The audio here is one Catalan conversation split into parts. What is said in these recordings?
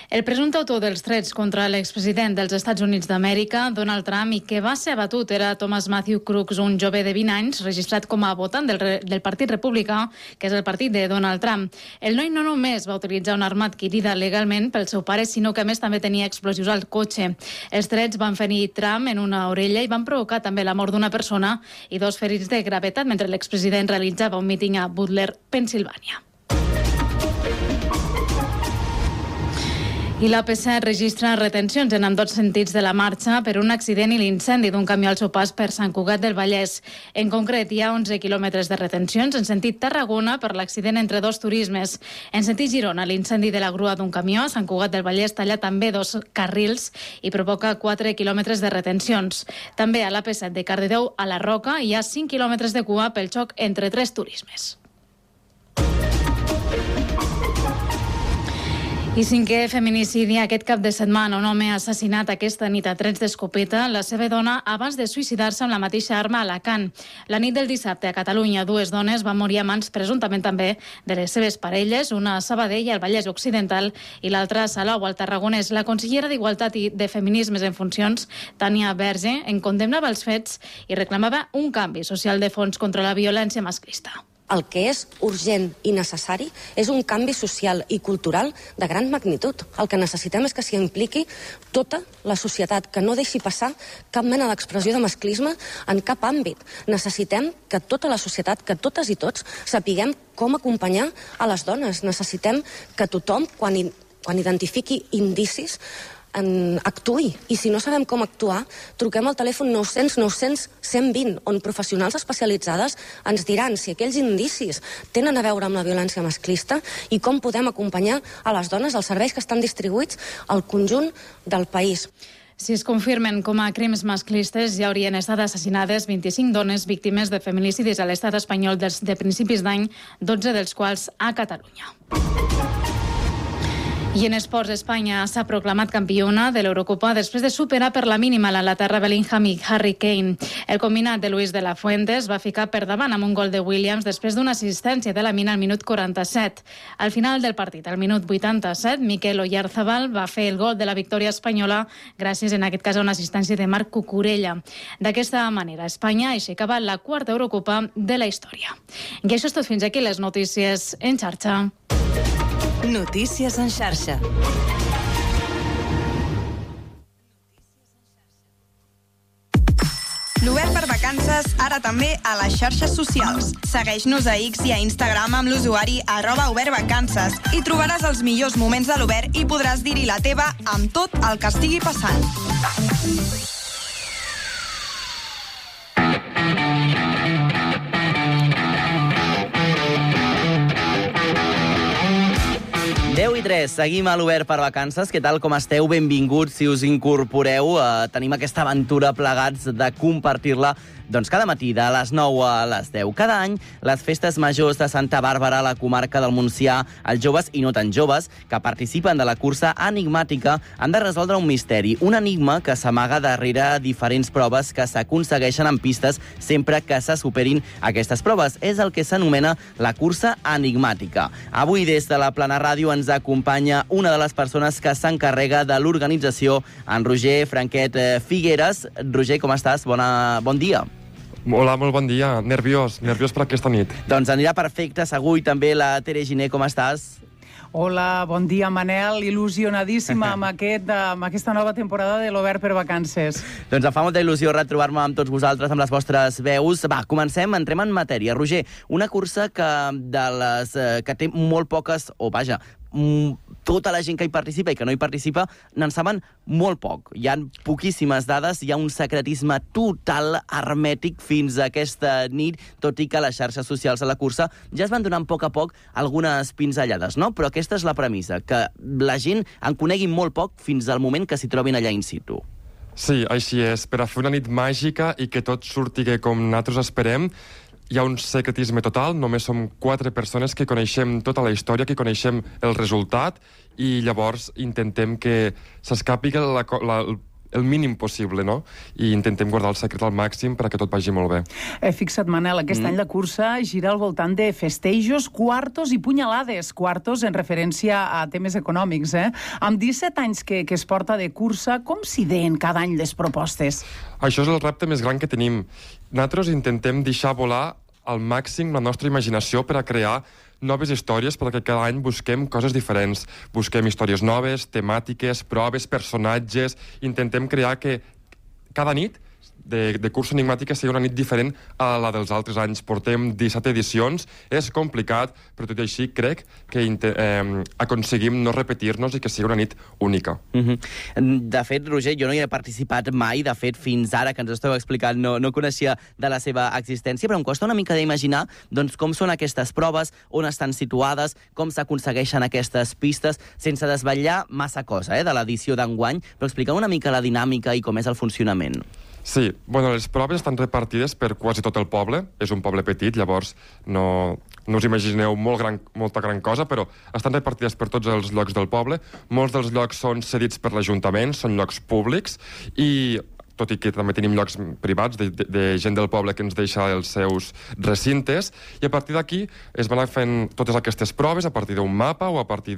El presumpte autor dels trets contra l'expresident dels Estats Units d'Amèrica, Donald Trump, i que va ser abatut era Thomas Matthew Crooks, un jove de 20 anys, registrat com a votant del Partit Republicà, que és el partit de Donald Trump. El noi no només va utilitzar una arma adquirida legalment pel seu pare, sinó que a més també tenia explosius al cotxe. Els trets van ferir Trump en una orella i van provocar també la mort d'una persona i 2 ferits de gravetat mentre l'expresident realitzava un míting a Butler, Pennsilvània. I l'AP7 registra retencions en ambdós sentits de la marxa per un accident i l'incendi d'un camió al seu pas per Sant Cugat del Vallès. En concret, hi ha 11 quilòmetres de retencions en sentit Tarragona per l'accident entre 2 turismes. En sentit Girona, l'incendi de la grua d'un camió a Sant Cugat del Vallès talla també 2 carrils i provoca 4 quilòmetres de retencions. També a l'AP7 de Cardedeu a la Roca hi ha 5 quilòmetres de cua pel xoc entre 3 turismes. I 5è feminicidi aquest cap de setmana. Un home ha assassinat aquesta nit a trets d'escopeta la seva dona abans de suïcidar-se amb la mateixa arma a Alacant. La nit del dissabte a Catalunya, 2 dones van morir a mans presumptament també de les seves parelles, una a Sabadell, al Vallès Occidental, i l'altra a Salou, al Tarragonès. La consellera d'Igualtat i de Feminismes en funcions, Tània Verge, en condemnava els fets i reclamava un canvi social de fons contra la violència masclista. El que és urgent i necessari és un canvi social i cultural de gran magnitud. El que necessitem és que s'hi impliqui tota la societat, que no deixi passar cap mena d'expressió de masclisme en cap àmbit. Necessitem que tota la societat, que totes i tots, sapiguem com acompanyar a les dones. Necessitem que tothom, quan identifiqui indicis, actuï. I si no sabem com actuar, truquem al telèfon 900 900 120, on professionals especialitzades ens diran si aquells indicis tenen a veure amb la violència masclista i com podem acompanyar a les dones als serveis que estan distribuïts al conjunt del país. Si es confirmen com a crims masclistes, ja haurien estat assassinades 25 dones víctimes de feminicidis a l'estat espanyol de principis d'any, 12 dels quals a Catalunya. I en esports, Espanya s'ha proclamat campiona de l'Eurocopa després de superar per la mínima l'Anglaterra, Bellingham i Harry Kane. El combinat de Luis de la Fuentes va ficar per davant amb un gol de Williams després d'una assistència de la Mina al minut 47. Al final del partit, al minut 87, Mikel Oyarzabal va fer el gol de la victòria espanyola gràcies, en aquest cas, a una assistència de Marc Cucurella. D'aquesta manera, Espanya aixecava la 4ª Eurocopa de la història. I això és tot. Fins aquí les notícies en xarxa. Notícies en xarxa. L'Obert per vacances, ara també a les xarxes socials. Segueix-nos a X i a Instagram amb l'usuari @obertvacances i trobaràs els millors moments de l'Obert i podràs dir-hi la teva amb tot el que estigui passant. I 3, seguim a l'Obert per vacances. Què tal, com esteu? Benvinguts, si us incorporeu. Tenim aquesta aventura plegats de compartir-la cada matí, de les 9 a les 10. Cada any, les festes majors de Santa Bàrbara, a la comarca del Montsià, els joves i no tan joves que participen de la cursa enigmàtica han de resoldre un misteri, un enigma que s'amaga darrere diferents proves que s'aconsegueixen en pistes sempre que se superin aquestes proves. És el que s'anomena la cursa enigmàtica. Avui, des de la Plana Ràdio, ens acompanya una de les persones que s'encarrega de l'organització, en Roger Franquet Figueres. Roger, com estàs? Bon dia. Hola, molt bon dia. Nerviós per aquesta nit. Doncs anirà perfecte, segur. I també la Tere Giner, com estàs? Hola, bon dia, Manel. Il·lusionadíssima amb aquesta nova temporada de l'Obert per vacances. Doncs em fa molta il·lusió retrobar-me amb tots vosaltres, amb les vostres veus. Va, comencem, entrem en matèria. Roger, una cursa que té molt poques, tota la gent que hi participa i que no hi participa n'en saben molt poc. Hi ha poquíssimes dades, hi ha un secretisme total, hermètic, fins a aquesta nit, tot i que les xarxes socials a la cursa ja es van donant a poc algunes pinzellades, no? Però aquesta és la premissa, que la gent en conegui molt poc fins al moment que s'hi trobin allà in situ. Sí, així és. Per a fer una nit màgica i que tot surti com nosaltres esperem, hi ha un secretisme total, només som 4 persones que coneixem tota la història, que coneixem el resultat, i llavors intentem que s'escapi el mínim possible, no? I intentem guardar el secret al màxim perquè tot vagi molt bé. Fixa't, Manel, aquest any la cursa gira al voltant de festejos, quartos i punyalades. Quartos en referència a temes econòmics, Amb 17 anys que es porta de cursa, com s'ideen cada any les propostes? Això és el repte més gran que tenim. Nosaltres intentem deixar volar al màxim la nostra imaginació per a crear noves històries, perquè cada any busquem coses diferents. Busquem històries noves, temàtiques, proves, personatges. Intentem crear que cada nit de cursa enigmàtica sigui una nit diferent a la dels altres anys. Portem 17 edicions, és complicat, però tot i així crec que aconseguim no repetir-nos i que sigui una nit única. De fet, Roger, jo no hi he participat mai. De fet, fins ara que ens esteu explicant no coneixia de la seva existència, però em costa una mica d'imaginar doncs, com són aquestes proves, on estan situades, com s'aconsegueixen aquestes pistes, sense desvetllar massa cosa de l'edició d'enguany, però explicar una mica la dinàmica i com és el funcionament. Sí, les proves estan repartides per quasi tot el poble. És un poble petit, llavors no us imagineu molta gran cosa, però estan repartides per tots els llocs del poble. Molts dels llocs són cedits per l'Ajuntament, són llocs públics, i tot i que també tenim llocs privats de gent del poble que ens deixa els seus recintes, i a partir d'aquí es van fent totes aquestes proves a partir d'un mapa o a partir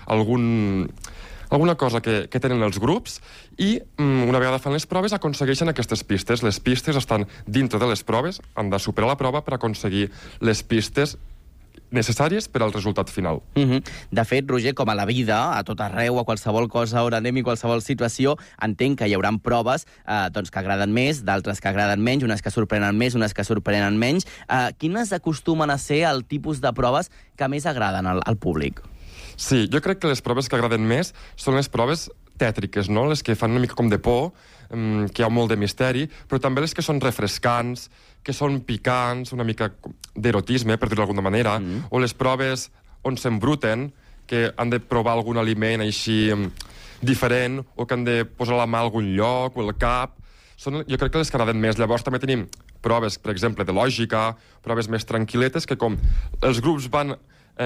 d'alguna cosa que tenen els grups, i una vegada fan les proves aconsegueixen aquestes pistes. Les pistes estan dintre de les proves, han de superar la prova per aconseguir les pistes necessàries per al resultat final. De fet, Roger, com a la vida, a tot arreu, a qualsevol cosa on anem i qualsevol situació, entenc que hi haurà proves que agraden més, d'altres que agraden menys, unes que sorprenen més, unes que sorprenen menys. Quines acostumen a ser el tipus de proves que més agraden al públic? Sí, jo crec que les proves que agraden més són les proves tètriques, no? Les que fan una mica com de por, que hi ha molt de misteri, però també les que són refrescants, que són picants, una mica d'erotisme, per dir-ho d'alguna manera, o les proves on s'embruten, que han de provar algun aliment així diferent, o que han de posar la mà a algun lloc, o el cap. Són, jo crec que les que agraden més. Llavors també tenim proves, per exemple, de lògica, proves més tranquil·letes, que com els grups van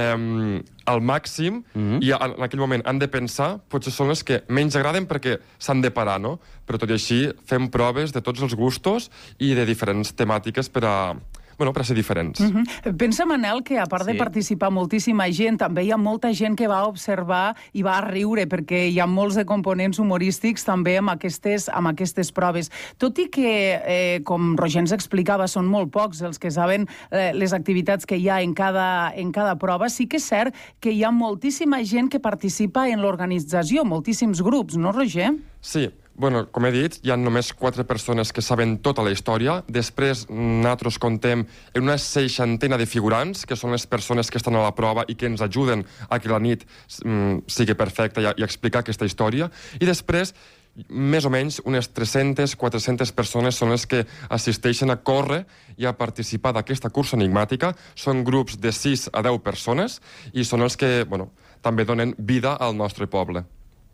al màxim i en aquell moment han de pensar, potser són les que menys agraden perquè s'han de parar, no? Però tot i així fem proves de tots els gustos i de diferents temàtiques per a ser diferents. Pensa, Manel, que a part de participar moltíssima gent, també hi ha molta gent que va observar i va riure, perquè hi ha molts de components humorístics també amb aquestes proves. Tot i que, com Roger ens explicava, són molt pocs els que saben les activitats que hi ha en cada prova, sí que és cert que hi ha moltíssima gent que participa en l'organització, moltíssims grups, no, Roger? Sí. Com he dit, hi ha només 4 persones que saben tota la història. Després, nosaltres contem en una 60 de figurants, que són les persones que estan a la prova i que ens ajuden a que la nit sigui perfecta i explicar aquesta història. I després, més o menys, unes 300-400 persones són les que assisteixen a córrer i a participar d'aquesta cursa enigmàtica. Són grups de 6 a 10 persones i són els que també donen vida al nostre poble.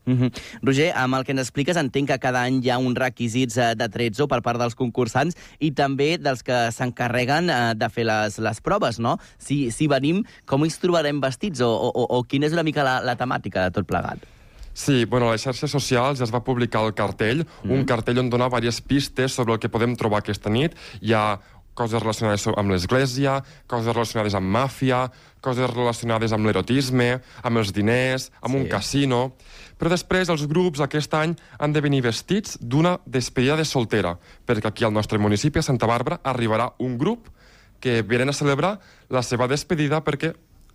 Roger, amb el que ens expliques entenc que cada any hi ha uns requisits d'atrezzo per part dels concursants i també dels que s'encarreguen de fer les proves, no? Si venim, com ens trobarem vestits o quina és una mica la temàtica de tot plegat? Sí, a les xarxes socials ja es va publicar el cartell, un cartell on dona diverses pistes sobre el que podem trobar aquesta nit. Hi ha coses relacionades amb l'església, coses relacionades amb màfia, coses relacionades amb l'erotisme, amb els diners, amb un casino. Però després els grups aquest any han de venir vestits d'una despedida de soltera, perquè aquí al nostre municipi, a Santa Bàrbara, arribarà un grup que venen a celebrar la seva despedida perquè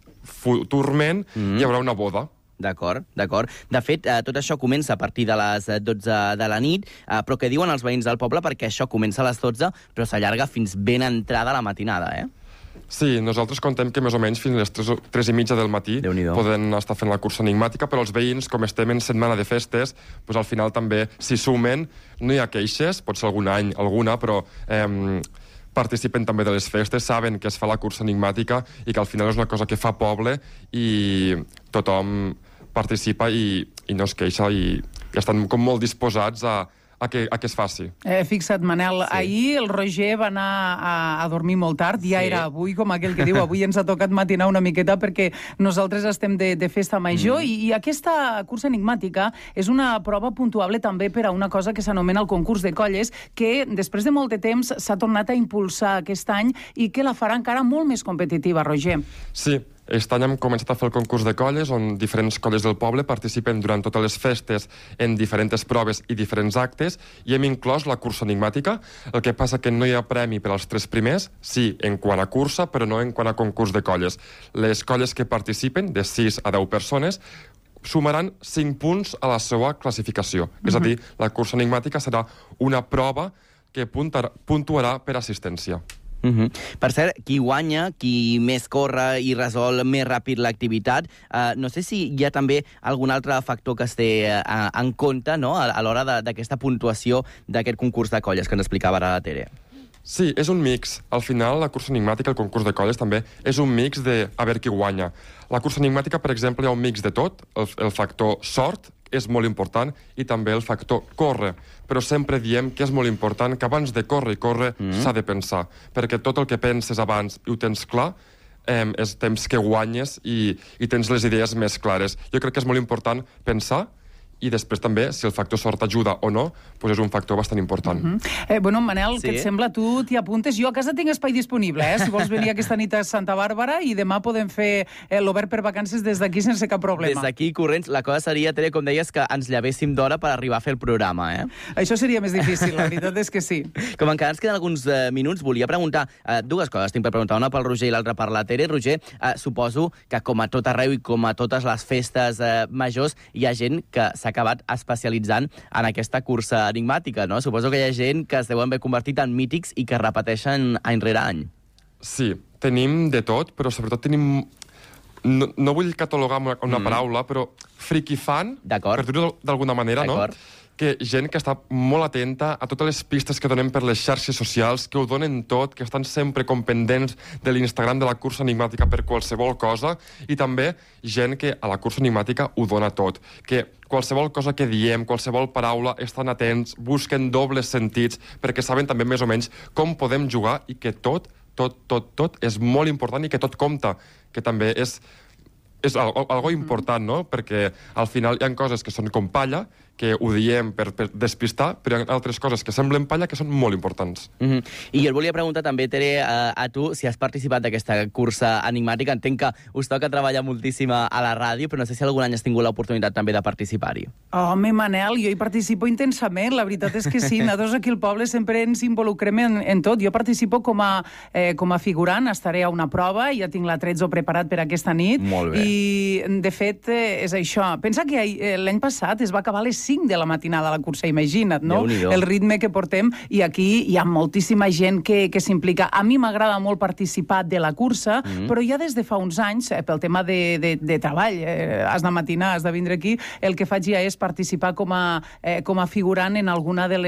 futurament hi haurà una boda. D'acord. De fet, tot això comença a partir de les 12 de la nit, però què diuen els veïns del poble? Perquè això comença a les 12, però s'allarga fins ben entrada la matinada, Sí, nosaltres contem que més o menys fins a les 3:30 del matí poden estar fent la cursa enigmàtica, però els veïns, com estem en setmana de festes, al final també s'hi sumen. No hi ha queixes, pot ser algun any alguna, però participen també de les festes, saben que es fa la cursa enigmàtica i que al final és una cosa que fa poble i tothom participa i no es queixa i estan com molt disposats a a que es faci. Fixa't, Manel, ahir el Roger va anar a dormir molt tard, ja era avui, com aquell que diu, avui ens ha tocat matinar una miqueta perquè nosaltres estem de festa major i aquesta cursa enigmàtica és una prova puntuable també per a una cosa que s'anomena el concurs de colles, que després de molt de temps s'ha tornat a impulsar aquest any i que la farà encara molt més competitiva, Roger. Sí, aquest any hem començat a fer el concurs de colles, on diferents colles del poble participen durant totes les festes en diferents proves i diferents actes, i hem inclòs la cursa enigmàtica. El que passa que no hi ha premi per als 3 primers, sí, en quant a cursa, però no en quant a concurs de colles. Les colles que participen, de 6 a 10 persones, sumaran 5 punts a la seva classificació. És a dir, la cursa enigmàtica serà una prova que puntuarà per assistència. Per cert, qui guanya, qui més corre i resol més ràpid l'activitat, no sé si hi ha també algun altre factor que es té en compte, no?, a l'hora d'aquesta puntuació d'aquest concurs de colles que ens explicava ara la Tere. Sí, és un mix. Al final, la cursa enigmàtica, el concurs de colles, també és un mix de a veure qui guanya. La cursa enigmàtica, per exemple, hi ha un mix de tot. El factor sort és molt important i també el factor córrer. Però sempre diem que és molt important que abans de córrer i córrer s'ha de pensar, perquè tot el que penses abans i ho tens clar és temps que guanyes i tens les idees més clares. Jo crec que és molt important pensar i després també, si el factor sort ajuda o no, doncs és un factor bastant important. Bueno, Manel, què et sembla? Tu t'hi apuntes? Jo a casa tinc espai disponible, si vols venir aquesta nit a Santa Bàrbara, i demà podem fer l'Obert per Vacances des d'aquí sense cap problema. Des d'aquí, corrents, la cosa seria, Tere, com deies, que ens llevéssim d'hora per arribar a fer el programa, Això seria més difícil, la veritat és que sí. Com encara ens queden alguns minuts, volia preguntar dues coses. Tinc per preguntar, una pel Roger i l'altra per la Tere. Roger, suposo que com a tot arreu i com a totes les festes majors, hi ha gent que s'ha acabat especialitzant en aquesta cursa enigmàtica, no? Suposo que hi ha gent que es deuen haver convertit en mítics i que repeteixen any rere any. Sí, tenim de tot, però sobretot tenim... No vull catalogar una paraula, però friki fan, per dir-ho d'alguna manera, no? Que gent que està molt atenta a totes les pistes que donem per les xarxes socials, que ho donen tot, que estan sempre com pendents de l'Instagram de la cursa enigmàtica per qualsevol cosa, i també gent que a la cursa enigmàtica ho dona tot, que qualsevol cosa que diem, qualsevol paraula, estan atents, busquen dobles sentits, perquè saben també més o menys com podem jugar i que tot és molt important i que tot compta, que també és algo important, no? Perquè al final hi ha coses que són com palla, que ho diem per despistar, però hi ha altres coses que semblen palla que són molt importants. I jo et volia preguntar també, Tere, a tu, si has participat d'aquesta cursa enigmàtica. Entenc que us toca treballar moltíssim a la ràdio, però no sé si algun any has tingut l'oportunitat també de participar-hi. Home, Manel, jo hi participo intensament, la veritat és que sí. Nosaltres aquí al poble sempre ens involucrem en tot. Jo participo com a figurant, estaré a una prova, ja tinc l'attrezzo preparat per aquesta nit. Molt bé. I, de fet, és això. Pensa que l'any passat es va acabar a les 5 de la matinada la cursa, imagina't, no? El ritme que portem, i aquí hi ha moltíssima gent que s'implica. A mi m'agrada molt participar de la cursa, però ja des de fa uns anys, pel tema de treball, has de matinar, has de vindre aquí, el que faig ja és participar com a figurant en alguna de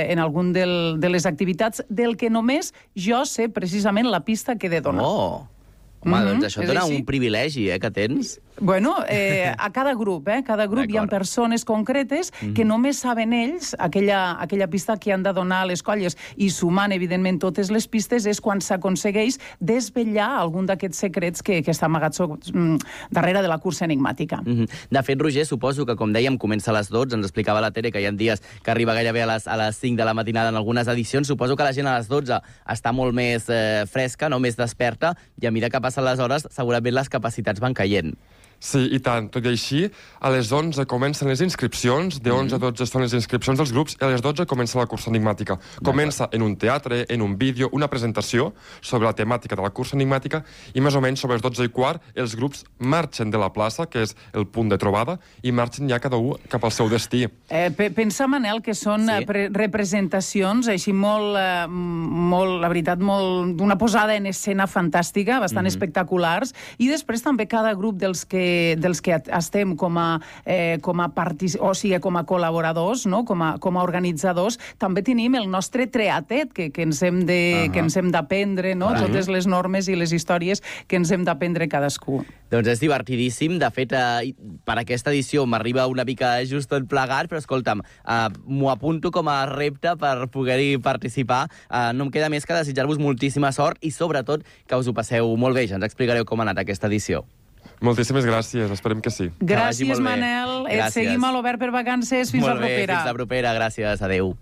les activitats del que només jo sé precisament la pista que he de donar. Home, doncs això et dona un privilegi, que tens. Bueno, a cada grup hi ha persones concretes que només saben ells aquella pista que han de donar a les colles, i sumant, evidentment, totes les pistes és quan s'aconsegueix desvetllar algun d'aquests secrets que està amagat darrere de la cursa enigmàtica. De fet, Roger, suposo que, com dèiem, comença a les 12, ens explicava la Tere que hi ha dies que arriba gairebé a les 5 de la matinada en algunes edicions. Suposo que la gent a les 12 està molt més fresca, no, més desperta, i a mesura que passen les hores, segurament les capacitats van caient. Sí, i tant. Tot i així, a les 11 comencen les inscripcions, de 11 a 12 són les inscripcions dels grups, i a les 12 comença la cursa enigmàtica. Comença en un teatre, en un vídeo, una presentació sobre la temàtica de la cursa enigmàtica, i més o menys sobre les 12 i quart els grups marxen de la plaça, que és el punt de trobada, i marxen ja cada un cap al seu destí. Pensa, Manel, que són representacions així molt, la veritat, d'una posada en escena fantàstica, bastant espectaculars, i després també cada grup dels que estem com a col·laboradors, no? com a organitzadors, també tenim el nostre triatet que ens hem d'aprendre, no? Totes les normes i les històries que ens hem d'aprendre cadascú. Doncs és divertidíssim. De fet, per aquesta edició m'arriba una mica just tot plegat, però escolta'm, m'ho apunto com a repte per poder-hi participar. No em queda més que desitjar-vos moltíssima sort i, sobretot, que us ho passeu molt bé. Ja ens explicareu com ha anat aquesta edició. Moltíssimes gràcies, esperem que sí. Gràcies, Manel. Et seguim a l'Obert per Vacances. Fins la propera. Molt bé, fins la propera. Gràcies. Adéu.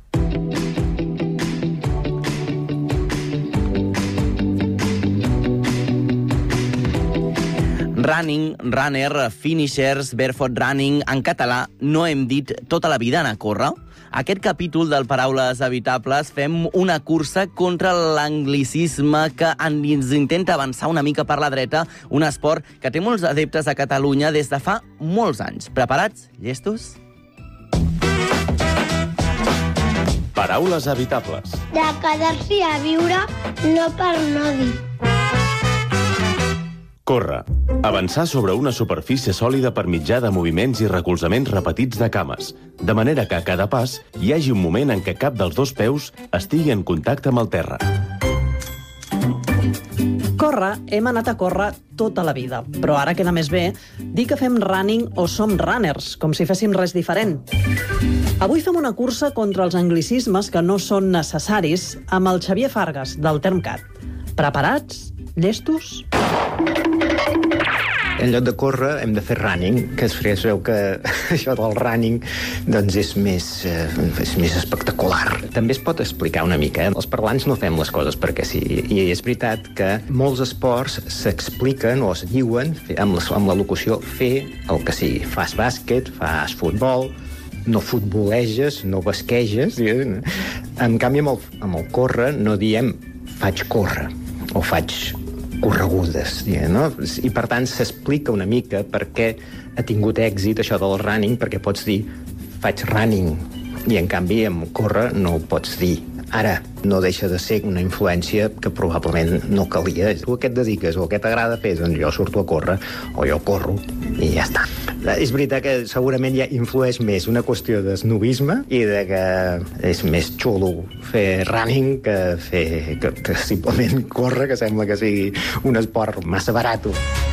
Running, runner, finishers, barefoot running... En català no hem dit tota la vida anar a córrer? Aquest capítol del Paraules Evitables fem una cursa contra l'anglicisme que ens intenta avançar una mica per la dreta, un esport que té molts adeptes a Catalunya des de fa molts anys. Preparats? Llestos? Paraules evitables. De quedar-s'hi a viure, no per no dir. Córrer. Avançar sobre una superfície sòlida per mitjà de moviments i recolzaments repetits de cames, de manera que a cada pas hi hagi un moment en què cap dels dos peus estigui en contacte amb el terra. Córrer, hem anat a córrer tota la vida, però ara queda més bé dir que fem running o som runners, com si féssim res diferent. Avui fem una cursa contra els anglicismes que no són necessaris amb el Xavier Fargas, del Termcat. Preparats? Llestos? En lloc de córrer hem de fer running, que es veu que això del running doncs és més espectacular. També es pot explicar una mica. Els parlants no fem les coses perquè sí. I és veritat que molts esports s'expliquen o es diuen amb la locució fer el que sigui. Fas bàsquet, fas futbol, no futboleges, no basqueges. En canvi, amb el córrer no diem faig córrer o faig corregudes, no? I per tant s'explica una mica per què ha tingut èxit això del running, perquè pots dir faig running i en canvi amb córrer no ho pots dir. Ara, no deixa de ser una influència que probablement no calia. Tu a què et dediques o a què t'agrada fer? Doncs jo surto a córrer o jo corro i ja està. És veritat que segurament ja influeix més una qüestió d'esnobisme i de que és més xulo fer running que simplement córrer, que sembla que sigui un esport massa barat.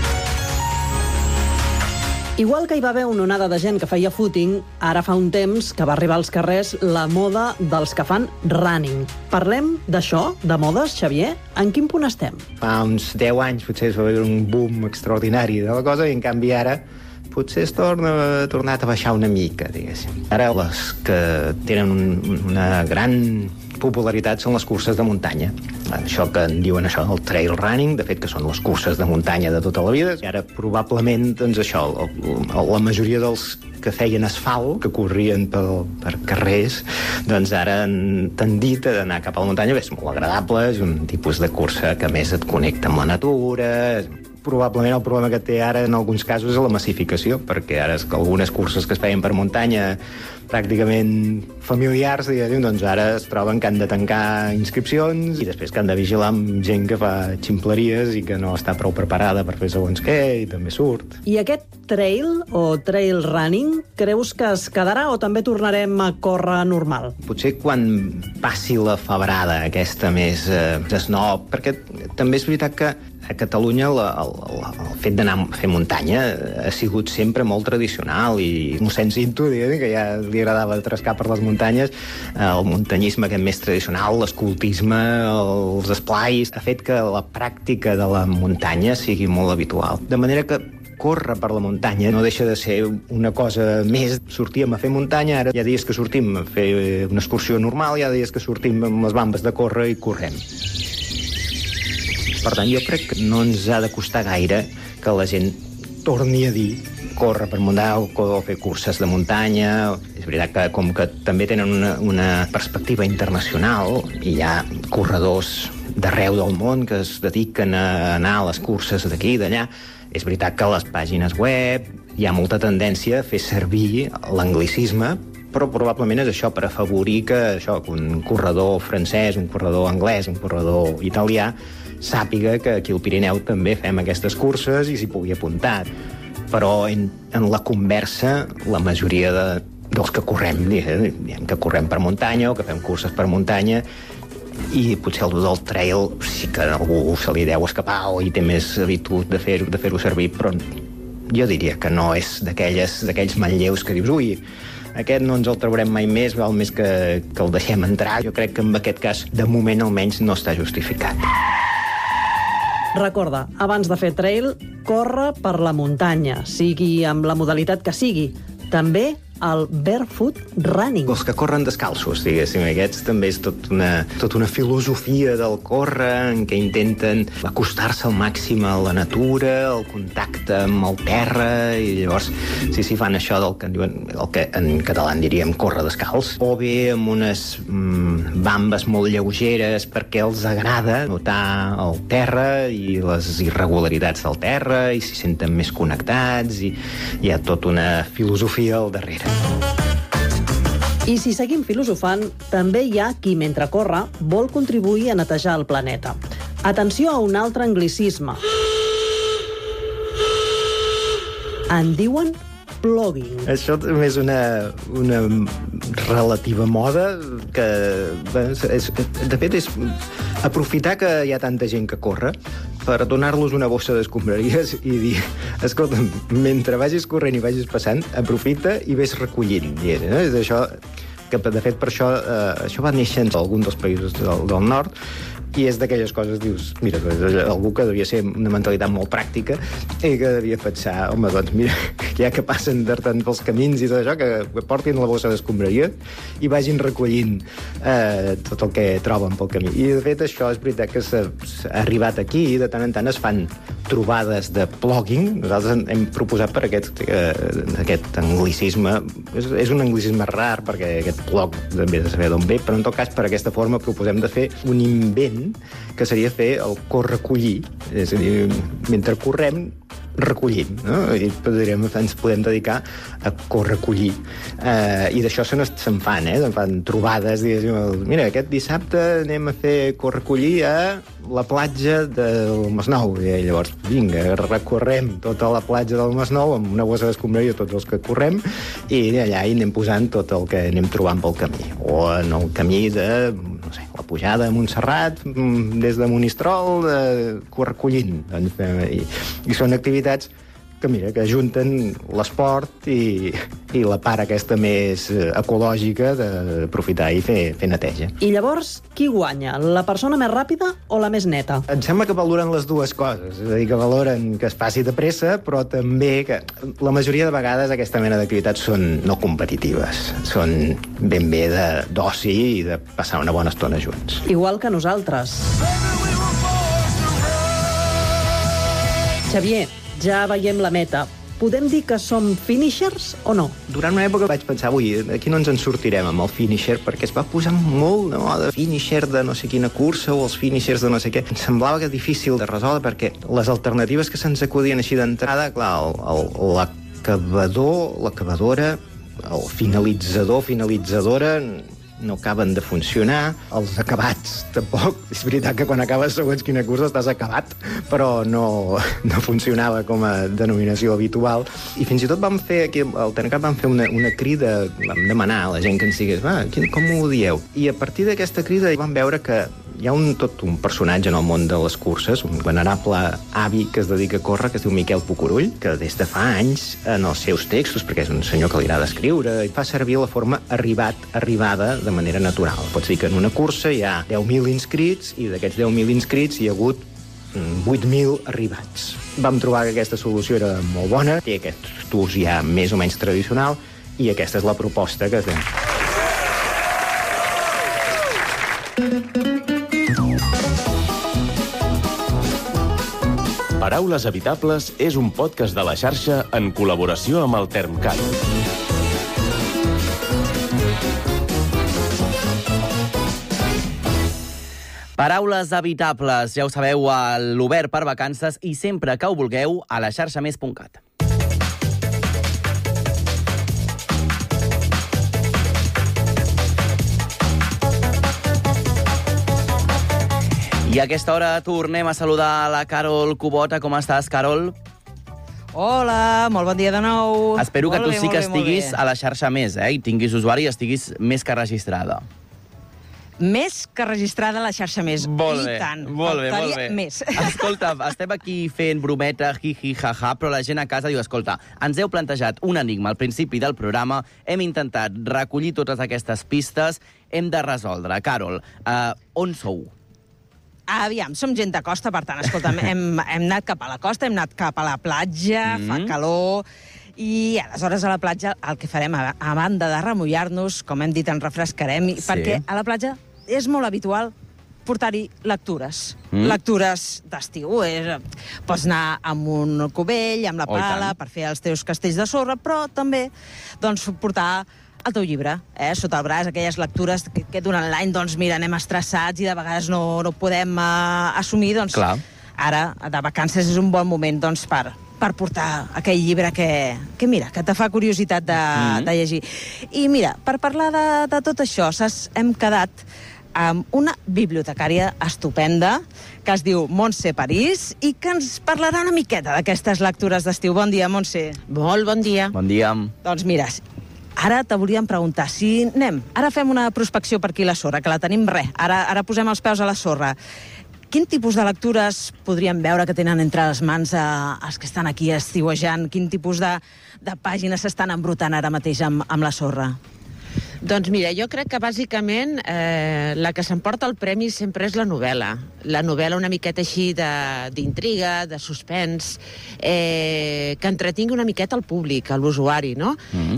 Igual que hi va haver una onada de gent que feia footing, ara fa un temps que va arribar als carrers la moda dels que fan running. Parlem d'això, de modes, Xavier? En quin punt estem? Fa uns 10 anys potser va haver un boom extraordinari de la cosa i en canvi ara potser es tornat a baixar una mica, diguéssim. Ara les que tenen una gran popularitat són les curses de muntanya. Això que en diuen això, el trail running, de fet que són les curses de muntanya de tota la vida. I ara probablement, doncs això, la majoria dels que feien asfalt, que corrien per carrers, doncs ara han tendit a anar cap a la muntanya. És molt agradable, és un tipus de cursa que més et connecta amb la natura. Probablement el problema que té ara en alguns casos és la massificació, perquè ara algunes curses que es feien per muntanya pràcticament familiars, doncs ara es troben que han de tancar inscripcions i després que han de vigilar amb gent que fa ximpleries i que no està prou preparada per fer segons què i també surt. I aquest trail o trail running creus que es quedarà o també tornarem a córrer normal? Potser quan passi la febrada aquesta més snob, perquè també és veritat que a Catalunya el fet d'anar a fer muntanya ha sigut sempre molt tradicional i mossèn Cinto, que ja li agradava trescar per les muntanyes, el muntanyisme aquest més tradicional, l'escoltisme, els esplais, ha fet que la pràctica de la muntanya sigui molt habitual. De manera que córrer per la muntanya no deixa de ser una cosa més. Sortíem a fer muntanya, ara hi ha dies que sortim a fer una excursió normal, hi ha dies que sortim amb les bambes de córrer i correm. Per tant, jo crec que no ens ha de costar gaire que la gent torni a dir córrer per muntanya o fer curses de muntanya. És veritat que com que també tenen una perspectiva internacional i hi ha corredors d'arreu del món que es dediquen a anar a les curses d'aquí i d'allà, és veritat que a les pàgines web hi ha molta tendència a fer servir l'anglicisme, però probablement és això per afavorir que un corredor francès, un corredor anglès, un corredor italià sàpiga que aquí al Pirineu també fem aquestes curses i s'hi pugui apuntar. però en la conversa la majoria dels que correm, diem que correm per muntanya o que fem curses per muntanya, i potser el del trail sí que a algú se li deu escapar o hi té més habitud de fer-ho servir, però jo diria que no és d'aquells manlleus que dius, ui, aquest no ens el traurem mai més, val més que el deixem entrar. Jo crec que en aquest cas, de moment almenys, no està justificat. Recorda, abans de fer trail, corre per la muntanya, sigui amb la modalitat que sigui. També el barefoot running. Els que corren descalços, diguéssim, aquests també és tot una filosofia del córrer en què intenten acostar-se al màxim a la natura, al contacte amb el terra, i llavors sí, fan això del que diuen, el que en català en diríem córrer descalç, o bé amb unes bambes molt lleugeres perquè els agrada notar el terra i les irregularitats del terra i s'hi senten més connectats i hi ha tota una filosofia al darrere. I si seguim filosofant, també hi ha qui, mentre corre, vol contribuir a netejar el planeta. Atenció a un altre anglicisme. En diuen plogging. Això també és una relativa moda que, de fet, és aprofitar que hi ha tanta gent que corre per donar-los una bossa d'escombraries i dir, escolta, mentre vagis corrent i vagis passant, aprofita i ves recollint. És això que, de fet, per això va néixer en algun dels països del nord, i és d'aquelles coses, dius, mira, algú que devia ser una mentalitat molt pràctica i que devia pensar, home, doncs mira, ja que passen tant pels camins i tot això, que portin la bossa d'escombraria i vagin recollint tot el que troben pel camí. I, de fet, això és veritat que s'ha arribat aquí i de tant en tant es fan trobades de plogging. Nosaltres hem proposat per aquest anglicisme. És un anglicisme rar, perquè aquest plog també de saber d'on ve, però en tot cas per aquesta forma proposem de fer un invent que seria fer el correcollir. És a dir, mentre correm, recollim, no? I ens podem dedicar a correcollir. I d'això se'n fan, se'n fan trobades, diguéssim, mira, aquest dissabte anem a fer correcollir a la platja del Masnou. I llavors, vinga, recorrem tota la platja del Masnou amb una bossa d'escombraria tots els que correm i allà hi anem posant tot el que anem trobant pel camí. O en el camí de, no sé, la pujada a Montserrat, des de Monistrol, recollint. I són activitats que, mira, que ajunten l'esport i la part aquesta més ecològica d'aprofitar i fer neteja. I llavors, qui guanya? La persona més ràpida o la més neta? Em sembla que valoren les dues coses. És a dir, que valoren que es passi de pressa, però també que la majoria de vegades aquesta mena d'activitats són no competitives. Són ben bé d'oci i de passar una bona estona junts. Igual que nosaltres. Xavier, ja veiem la meta. Podem dir que som finishers o no? Durant una època vaig pensar, aquí no ens en sortirem amb el finisher, perquè es va posar molt de moda finisher de no sé quina cursa o els finishers de no sé què. Em semblava que difícil de resoldre, perquè les alternatives que se'ns acudien així d'entrada, clar, l'acabador, l'acabadora, el finalitzador, finalitzadora, no acaben de funcionar, els acabats tampoc. És veritat que quan acabes segons quina cursa estàs acabat, però no funcionava com a denominació habitual. I fins i tot vam fer, aquí al TENCAT vam fer una crida, vam demanar a la gent que ens digués, com ho dieu? I a partir d'aquesta crida vam veure que hi ha tot un personatge en el món de les curses, un venerable avi que es dedica a córrer, que es diu Miquel Pucurull, que des de fa anys en els seus textos, perquè és un senyor que li agrada escriure, fa servir la forma arribada de manera natural. Pots dir que en una cursa hi ha 10.000 inscrits i d'aquests 10.000 inscrits hi ha hagut 8.000 arribats. Vam trobar que aquesta solució era molt bona, té aquest ús ja més o menys tradicional i aquesta és la proposta que fem. Paraules Habitables és un podcast de la xarxa en col·laboració amb el TERMCAT. Paraules Habitables, ja ho sabeu, a l'Obert per Vacances i sempre que ho vulgueu a la xarxamés.cat. I a aquesta hora tornem a saludar la Carol Kubota. Com estàs, Carol? Hola, molt bon dia de nou. Espero que tu sí que estiguis a a la xarxa més, i tinguis usuari i estiguis més que registrada. Més que registrada a la xarxa més. Molt bé, I tant. molt bé. Més. Escolta, estem aquí fent brometa, hi-hi, ha-ha, però la gent a casa diu, escolta, ens heu plantejat un enigma al principi del programa, hem intentat recollir totes aquestes pistes, hem de resoldre. Carol, on sou? Aviam, som gent de costa, per tant, escolta'm, hem anat cap a la costa, hem anat cap a la platja, fa calor, i aleshores a la platja el que farem, a banda de remullar-nos, com hem dit, ens refrescarem, perquè a la platja és molt habitual portar-hi lectures. Lectures d'estiu. Pots anar amb un cubell, amb la pala, per fer els teus castells de sorra, però també portar el teu llibre, sota el braç, aquelles lectures que durant l'any, mira, anem estressats i de vegades no podem assumir, ara, de vacances, és un bon moment per portar aquell llibre que mira, que te fa curiositat de llegir. I mira, per parlar de tot això, hem quedat amb una bibliotecària estupenda que es diu Montse París i que ens parlarà una miqueta d'aquestes lectures d'estiu. Bon dia, Montse. Molt bon dia. Bon dia. Doncs mira, ara te volíem preguntar si ara fem una prospecció per aquí a la sorra, que la tenim ara posem els peus a la sorra. Quin tipus de lectures podríem veure que tenen entre les mans els que estan aquí estiuejant? Quin tipus de pàgines s'estan embrutant ara mateix amb la sorra? Doncs mira, jo crec que bàsicament la que s'emporta el premi sempre és la novel·la. La novel·la una miqueta així d'intriga, de suspens, que entretingui una miqueta el públic, l'usuari, no?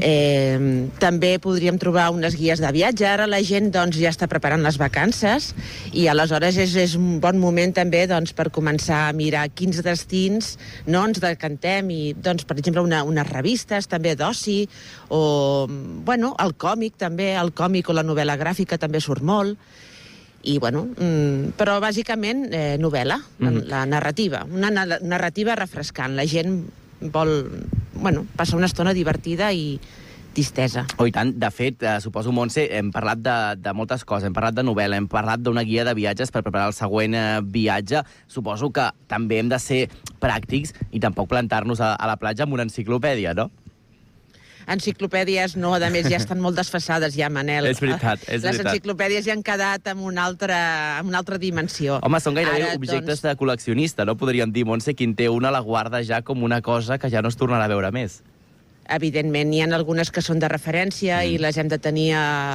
També podríem trobar unes guies de viatge. Ara la gent ja està preparant les vacances i aleshores és un bon moment també per començar a mirar quins destins ens decantem i, per exemple, unes revistes també d'oci o, el còmic també, el còmic o la novel·la gràfica també surt molt. I, però bàsicament novel·la, la narrativa, una narrativa refrescant. La gent vol, passar una estona divertida i distesa. Oh, i tant. De fet, suposo, Montse, hem parlat de moltes coses. Hem parlat de novel·la, hem parlat d'una guia de viatges per preparar el següent viatge. Suposo que també hem de ser pràctics i tampoc plantar-nos a la platja amb una enciclopèdia, no? Enciclopèdies no, a més ja estan molt desfasades ja, Manel. És veritat, és veritat. Les enciclopèdies ja han quedat en una altra dimensió. Home, són gairebé objectes de col·leccionista, no? Podríem dir, Montse, qui en té una la guarda ja com una cosa que ja no es tornarà a veure més. Evidentment, n'hi ha algunes que són de referència i les hem de tenir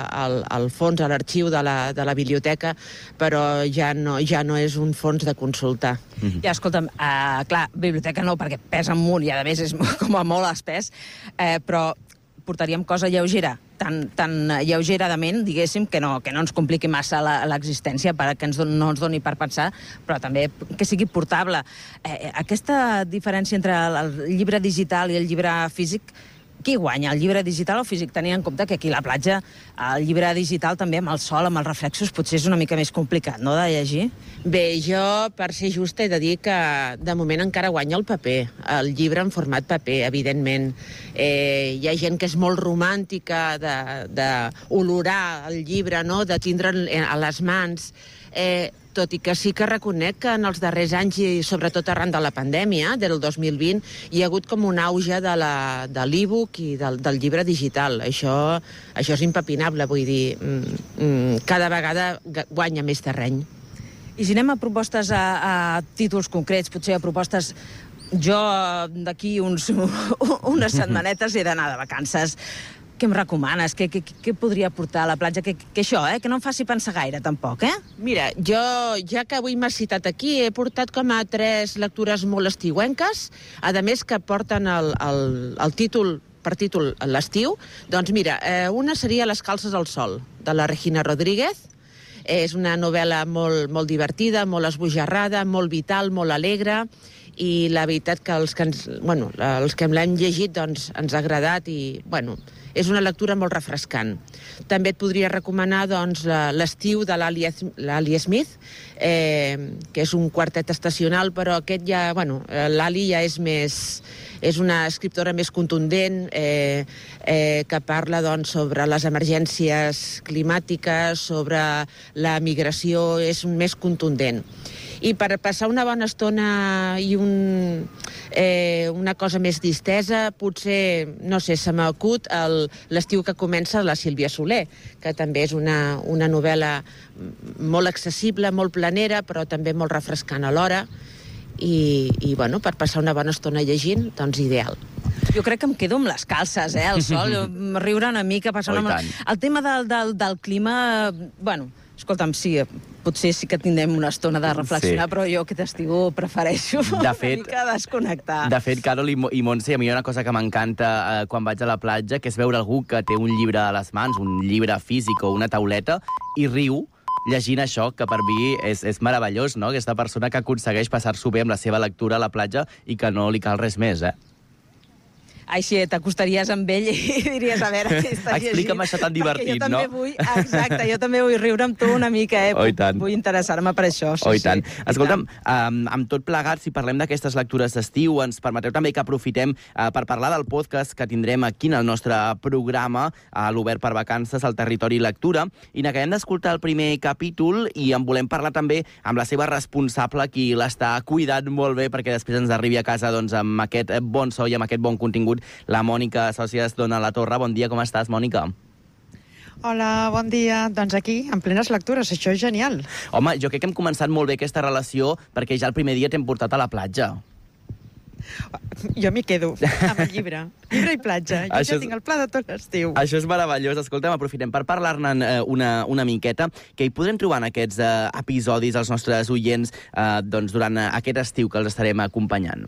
al fons, a l'arxiu de la biblioteca, però ja no és un fons de consulta. Ja, escolta'm, clar, biblioteca no, perquè pesa un munt i a més és com a molt espès, però portaríem cosa lleugera, tan lleugeradament, diguéssim, que no ens compliqui massa l'existència perquè no ens doni per pensar, però també que sigui portable. Aquesta diferència entre el llibre digital i el llibre físic, qui guanya, el llibre digital o físic? Tenint en compte que aquí a la platja el llibre digital també amb el sol, amb els reflexos, potser és una mica més complicat, no?, de llegir. Bé, jo, per ser justa, he de dir que de moment encara guanya el paper, el llibre en format paper, evidentment. Hi ha gent que és molt romàntica d'olorar el llibre, no?, de tindre'l a les mans, tot i que sí que reconec que en els darrers anys, i sobretot arran de la pandèmia, del 2020, hi ha hagut com un auge de l'e-book i del llibre digital. Això és impepinable, vull dir, cada vegada guanya més terreny. I si anem a propostes, a títols concrets, potser a propostes... Jo d'aquí unes setmanetes he d'anar de vacances. Què em recomanes? Què podria portar a la platja? Que això, que no em faci pensar gaire, tampoc, Mira, jo, ja que avui m'has citat aquí, he portat com a 3 lectures molt estiuenques, a més que porten el títol, per títol l'estiu. Doncs mira, una seria Les calces al sol, de la Regina Rodríguez. És una novel·la molt divertida, molt esbojarrada, molt vital, molt alegre, i la veritat que els que l'hem llegit ens ha agradat i, és una lectura molt refrescant. També et podria recomanar L'estiu de l'Ali Smith, que és un quartet estacional, però aquest ja, l'Ali ja és una escriptora més contundent, que parla sobre les emergències climàtiques, sobre la migració, és més contundent. I per passar una bona estona i una cosa més distesa, potser, no sé, se m'acut l'estiu que comença la Sílvia Soler, que també és una novel·la molt accessible, molt planera, però també molt refrescant alhora, i bueno, per passar una bona estona llegint, doncs ideal. Jo crec que em quedo amb les calces, el sol, riure una mica, passar una... El tema del clima, bueno, escolta'm, sí, potser sí que tindrem una estona de reflexionar, però jo aquest estiu prefereixo una mica desconnectar. De fet, Carol i Montse, a mi hi ha una cosa que m'encanta quan vaig a la platja, que és veure algú que té un llibre a les mans, un llibre físic o una tauleta, i riu llegint això, que per mi és meravellós, no? Aquesta persona que aconsegueix passar-s'ho bé amb la seva lectura a la platja i que no li cal res més, Ai, sí, t'acostaries amb ell i diries, a veure si estàs llegint. Explica'm això tan divertit, jo també vull, exacte, jo també vull riure amb tu una mica, Vull interessar-me per això. Oh, i tant. Escolta'm, amb tot plegat, si parlem d'aquestes lectures d'estiu, ens permeteu també que aprofitem per parlar del podcast que tindrem aquí en el nostre programa, a l'Obert per Vacances, al Territori Lectura, i n'acabem d'escoltar el primer capítol i en volem parlar també amb la seva responsable, qui l'està cuidant molt bé perquè després ens arribi a casa amb aquest bon so i amb aquest bon contingut, la Mònica Sòcies Dona la Torre. Bon dia, com estàs, Mònica? Hola, bon dia. Doncs aquí, en plenes lectures, això és genial. Home, jo crec que hem començat molt bé aquesta relació perquè ja el primer dia t'hem portat a la platja. Jo m'hi quedo, amb el llibre. Llibre i platja. Jo ja tinc el pla de tot l'estiu. Això és meravellós. Escolta'm, aprofitem per parlar-ne una miqueta, que hi podrem trobar en aquests episodis els nostres oients durant aquest estiu que els estarem acompanyant.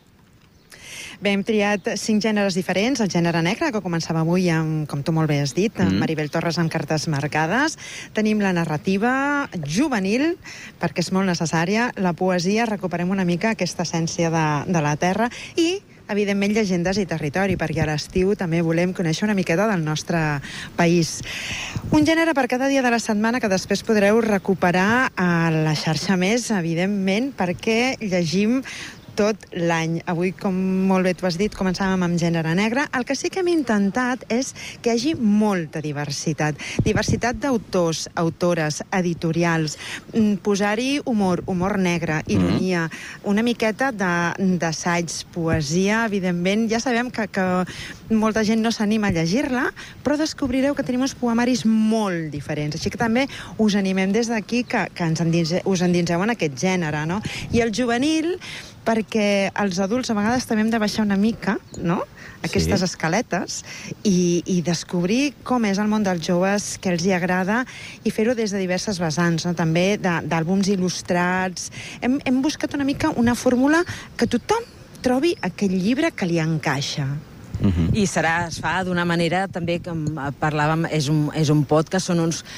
Bé, hem triat 5 gèneres diferents. El gènere negre, que començava avui amb, com tu molt bé has dit, Maribel Torres amb cartes marcades. Tenim la narrativa juvenil, perquè és molt necessària. La poesia, recuperem una mica aquesta essència de la terra. I, evidentment, llegendes i territori, perquè a l'estiu també volem conèixer una miqueta del nostre país. Un gènere per cada dia de la setmana que després podreu recuperar a la xarxa Més, evidentment, perquè llegim tot l'any. Avui, com molt bé tu has dit, començàvem amb gènere negre. El que sí que hem intentat és que hi hagi molta diversitat. Diversitat d'autors, autores, editorials, posar-hi humor negre, ironia, una miqueta d'assaigs, poesia, evidentment. Ja sabem que molta gent no s'anima a llegir-la, però descobrireu que tenim uns poemaris molt diferents. Així que també us animem des d'aquí que us endinseu en aquest gènere, no? I el juvenil, perquè els adults a vegades també hem de baixar una mica, no?, aquestes escaletes i descobrir com és el món dels joves, què els hi agrada, i fer-ho des de diverses vessants, no?, també d'àlbums il·lustrats. Hem buscat una mica una fórmula que tothom trobi aquell llibre que li encaixa. I es fa d'una manera, també, com parlàvem, és un podcast, són uns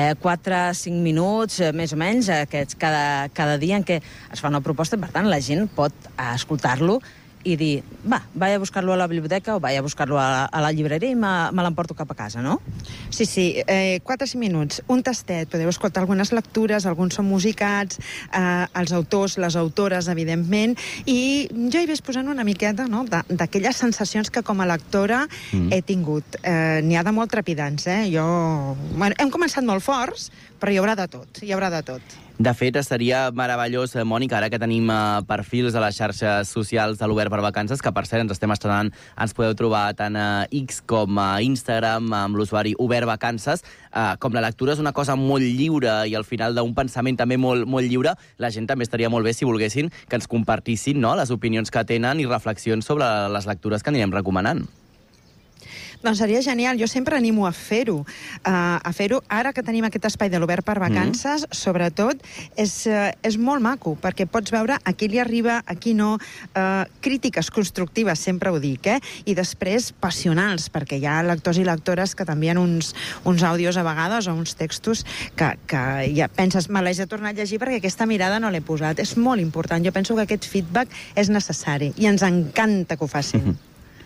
4-5 minuts, més o menys, aquests cada dia en què es fa una proposta, per tant, la gent pot escoltar-lo i dir, vaig a buscar-lo a la biblioteca o vaig a buscar-lo a la llibreria i me l'emporto cap a casa, no? Sí, 4-5 minuts, un tastet, podeu escoltar algunes lectures, alguns són musicats, els autors, les autores, evidentment, i jo hi vaig posant una miqueta, no?, d'aquelles sensacions que com a lectora he tingut. N'hi ha de molt trepidants, hem començat molt forts, però hi haurà de tot, De fet, seria meravellós, Mònica, ara que tenim perfils a les xarxes socials de l'Obert per Vacances, que per cert ens estem estrenant, ens podeu trobar tant a X com a Instagram amb l'usuari Obert Vacances. Com la lectura és una cosa molt lliure i al final d'un pensament també molt, molt lliure, la gent també estaria molt bé si volguessin que ens compartissin, no?, les opinions que tenen i reflexions sobre les lectures que anirem recomanant. Doncs seria genial, jo sempre animo a fer-ho. Ara que tenim aquest espai de l'Obert per Vacances, sobretot, és molt maco, perquè pots veure a qui li arriba, a qui no, crítiques constructives, sempre ho dic, i després passionals, perquè hi ha lectors i lectores que t'envien uns àudios a vegades o uns textos que ja penses, me l'haig de tornar a llegir perquè aquesta mirada no l'he posat. És molt important, jo penso que aquest feedback és necessari i ens encanta que ho facin.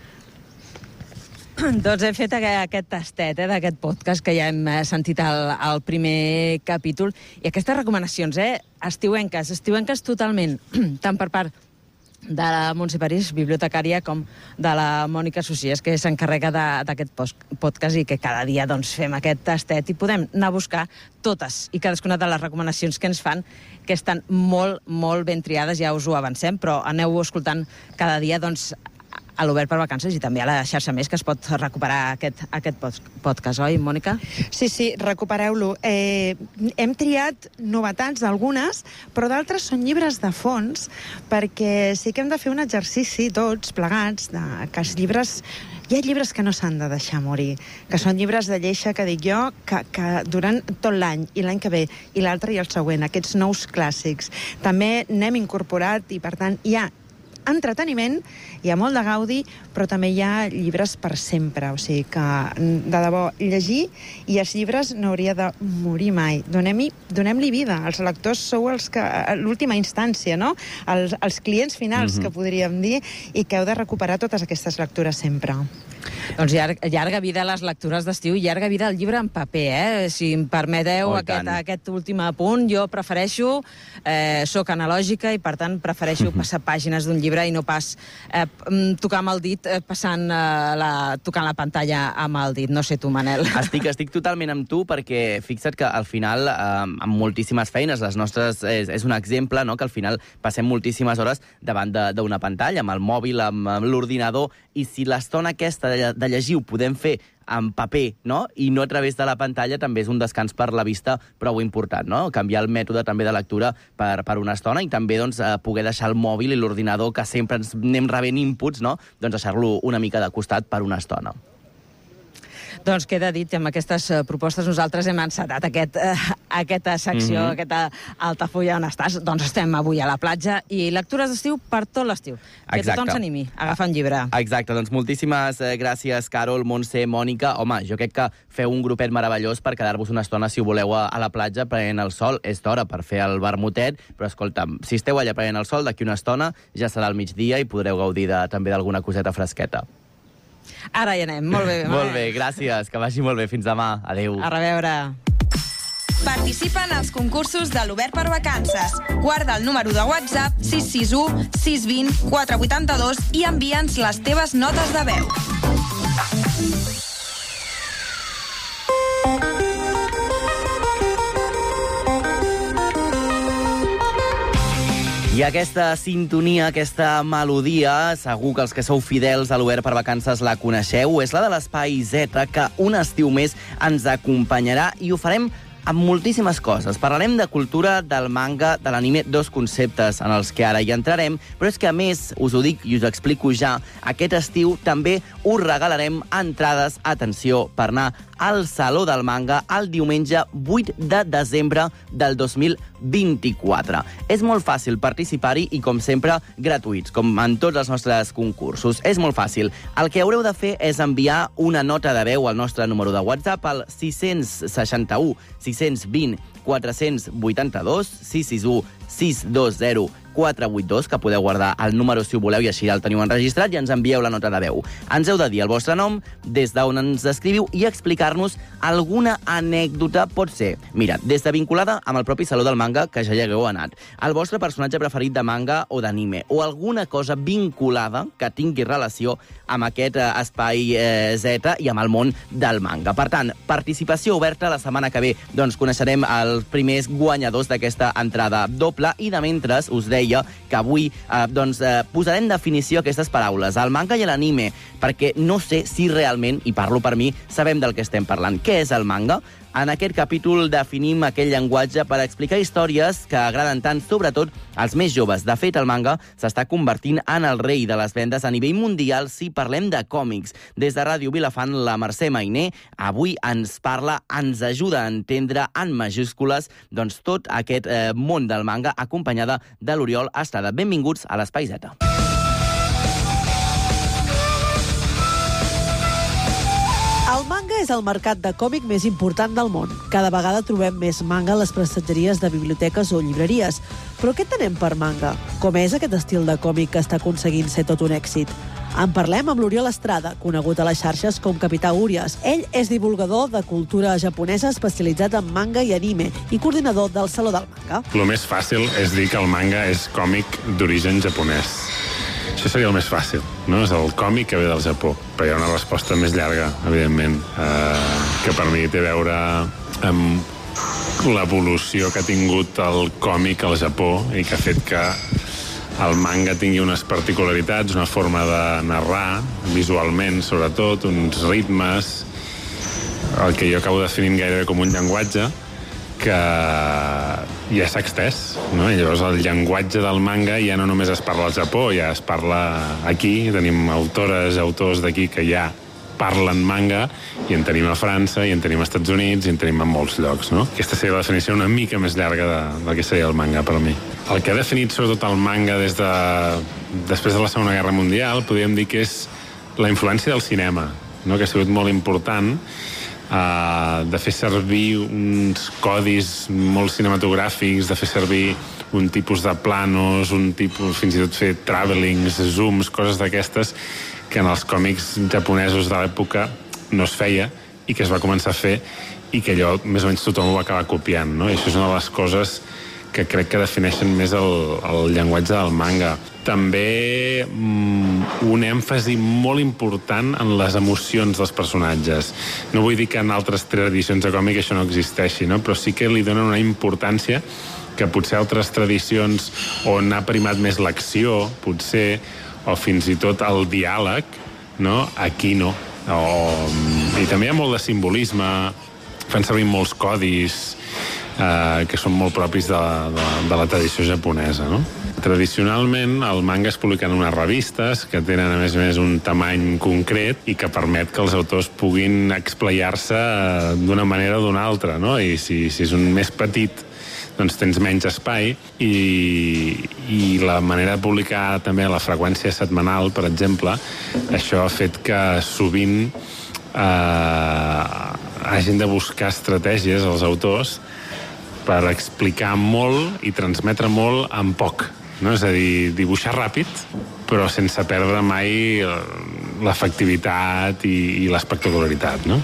Doncs hem fet aquest tastet d'aquest podcast que ja hem sentit al primer capítol. I aquestes recomanacions, estiuenques totalment, tant per part de la Montse París, bibliotecària, com de la Mònica Socias, que s'encarrega d'aquest podcast i que cada dia doncs, fem aquest tastet i podem anar a buscar totes i cadascuna de les recomanacions que ens fan, que estan molt, molt ben triades, ja us ho avancem, però aneu escoltant cada dia doncs, a l'Obert per Vacances i també a la xarxa més, que es pot recuperar aquest podcast, oi, Mònica? Sí, recupereu-lo. Hem triat novetats, algunes, però d'altres són llibres de fons, perquè sí que hem de fer un exercici tots plegats, que els llibres... Hi ha llibres que no s'han de deixar morir, que són llibres de lleixa, que dic jo, que durant tot l'any, i l'any que ve, i l'altre i el següent, aquests nous clàssics. També n'hem incorporat, i per tant hi ha entreteniment, hi ha molt de gaudi, però també hi ha llibres per sempre. O sigui que, de debò, llegir i els llibres no hauria de morir mai. Donem-li vida. Els lectors sou els que, a l'última instància, no? Els clients finals, que podríem dir, i que heu de recuperar totes aquestes lectures sempre. Doncs llarga vida a les lectures d'estiu i llarga vida al llibre en paper, Si em permeteu aquest últim apunt, jo prefereixo, soc analògica i per tant prefereixo passar pàgines d'un llibre i no pas tocar amb el dit tocant la pantalla amb el dit. No sé tu, Manel. Estic totalment amb tu perquè fixa't que al final, amb moltíssimes feines, les nostres és un exemple, no?, que al final passem moltíssimes hores davant d'una pantalla, amb el mòbil, amb l'ordinador, i si l'estona aquesta de llegir ho podem fer en paper, no?, i no a través de la pantalla, també és un descans per la vista prou important, no?, canviar el mètode també de lectura per una estona i també doncs, poder deixar el mòbil i l'ordinador, que sempre ens anem rebent inputs, no?, doncs deixar-lo una mica de costat per una estona. Doncs queda dit, amb aquestes propostes nosaltres hem encetat aquesta secció, aquesta Altafulla on estàs. Doncs estem avui a la platja i lectures d'estiu per tot l'estiu. Que tothom s'animi a agafar un llibre. Exacte, doncs moltíssimes gràcies, Carol, Montse, Mònica. Home, jo crec que feu un grupet meravellós per quedar-vos una estona, si ho voleu, a la platja prenent el sol. És d'hora per fer el vermutet, però escolta'm, si esteu allà prenent el sol, d'aquí una estona ja serà el migdia i podreu gaudir també d'alguna coseta fresqueta. Ara hi anem. Molt bé. Molt bé, gràcies. Que vagi molt bé. Fins demà. Adéu. A reveure. Participa en els concursos de l'Obert per Vacances. Guarda el número de WhatsApp 661 620 482 i envia'ns les teves notes de veu. I aquesta sintonia, aquesta melodia, segur que els que sou fidels a l'Obert per Vacances la coneixeu, és la de l'Espai Z, que un estiu més ens acompanyarà i ho farem amb moltíssimes coses. Parlarem de cultura, del manga, de l'anime, dos conceptes en els que ara hi entrarem, però és que a més, us ho dic i us ho explico ja, aquest estiu també us regalarem entrades, atenció, per anar al Saló del Manga el diumenge 8 de desembre del 2024. És molt fàcil participar-hi i, com sempre, gratuïts, com en tots els nostres concursos. És molt fàcil. El que haureu de fer és enviar una nota de veu al nostre número de WhatsApp al 661 620 482 661 620 482, que podeu guardar el número si ho voleu i així el teniu enregistrat i ens envieu la nota de veu. Ens heu de dir el vostre nom, des d'on ens escriviu i explicar-nos alguna anècdota, pot ser, mira, des de vinculada amb el propi Saló del Manga, que ja hi hagueu anat, el vostre personatge preferit de manga o d'anime, o alguna cosa vinculada que tingui relació amb aquest espai Z i amb el món del manga. Per tant, participació oberta. La setmana que ve doncs, coneixerem els primers guanyadors d'aquesta entrada doble i de mentre us deia que avui posarem definició a aquestes paraules, al manga i a l'anime, perquè no sé si realment, i parlo per mi, sabem del que estem parlant. Què és el manga? En aquest capítol definim aquell llenguatge per explicar històries que agraden tant, sobretot, als més joves. De fet, el manga s'està convertint en el rei de les vendes a nivell mundial si parlem de còmics. Des de Ràdio Vilafant, la Mercè Mainer avui ens parla, ens ajuda a entendre en majúscules doncs, tot aquest món del manga, acompanyada de l'Oriol Estrada. Benvinguts a l'Espai Z. El manga és el mercat de còmic més important del món. Cada vegada trobem més manga a les prestatgeries de biblioteques o llibreries. Però què tenem per manga? Com és aquest estil de còmic que està aconseguint ser tot un èxit? En parlem amb l'Oriol Estrada, conegut a les xarxes com Capità Urias. Ell és divulgador de cultura japonesa especialitzat en manga i anime i coordinador del Saló del Manga. Lo més fàcil és dir que el manga és còmic d'origen japonès. Això seria el més fàcil, no? És el còmic que ve del Japó. Però hi ha una resposta més llarga, evidentment, que per mi té a veure amb l'evolució que ha tingut el còmic al Japó i que ha fet que el manga tingui unes particularitats, una forma de narrar, visualment, sobretot, uns ritmes, el que jo acabo definint gairebé com un llenguatge, que ja s'ha extès, no? I llavors el llenguatge del manga ja no només es parla al Japó, ja es parla aquí, tenim autores i autors d'aquí que ja parlen manga, i en tenim a França, i en tenim als Estats Units, i en tenim a molts llocs, no? Aquesta seria la definició una mica més llarga del que seria el manga per mi. El que ha definit sobretot el manga després de la Segona Guerra Mundial, podríem dir que és la influència del cinema, no? Que ha sigut molt important, de fer servir uns codis molt cinematogràfics, de fer servir un tipus de planos, un tipus, fins i tot fer travelings, zooms, coses d'aquestes que en els còmics japonesos de l'època no es feia i que es va començar a fer i que allò més o menys tothom ho va acabar copiant, no? I això és una de les coses que crec que defineixen més el llenguatge del manga. També un èmfasi molt important en les emocions dels personatges. No vull dir que en altres tradicions de còmic això no existeixi, no? Però sí que li donen una importància que potser altres tradicions on ha primat més l'acció, potser, o fins i tot el diàleg, no? Aquí no. I també hi ha molt de simbolisme, fan servir molts codis, que són molt propis de la tradició japonesa, no? Tradicionalment, el manga es publica en unes revistes que tenen, a més a més, un tamany concret i que permet que els autors puguin explayar-se d'una manera o d'una altra, no? I si és un més petit, doncs tens menys espai i la manera de publicar també la freqüència setmanal, per exemple, això ha fet que sovint hagin de buscar estratègies als autors per explicar molt i transmetre molt en poc, no? És a dir, dibuixar ràpid, però sense perdre mai l'efectivitat i l'espectacularitat, no?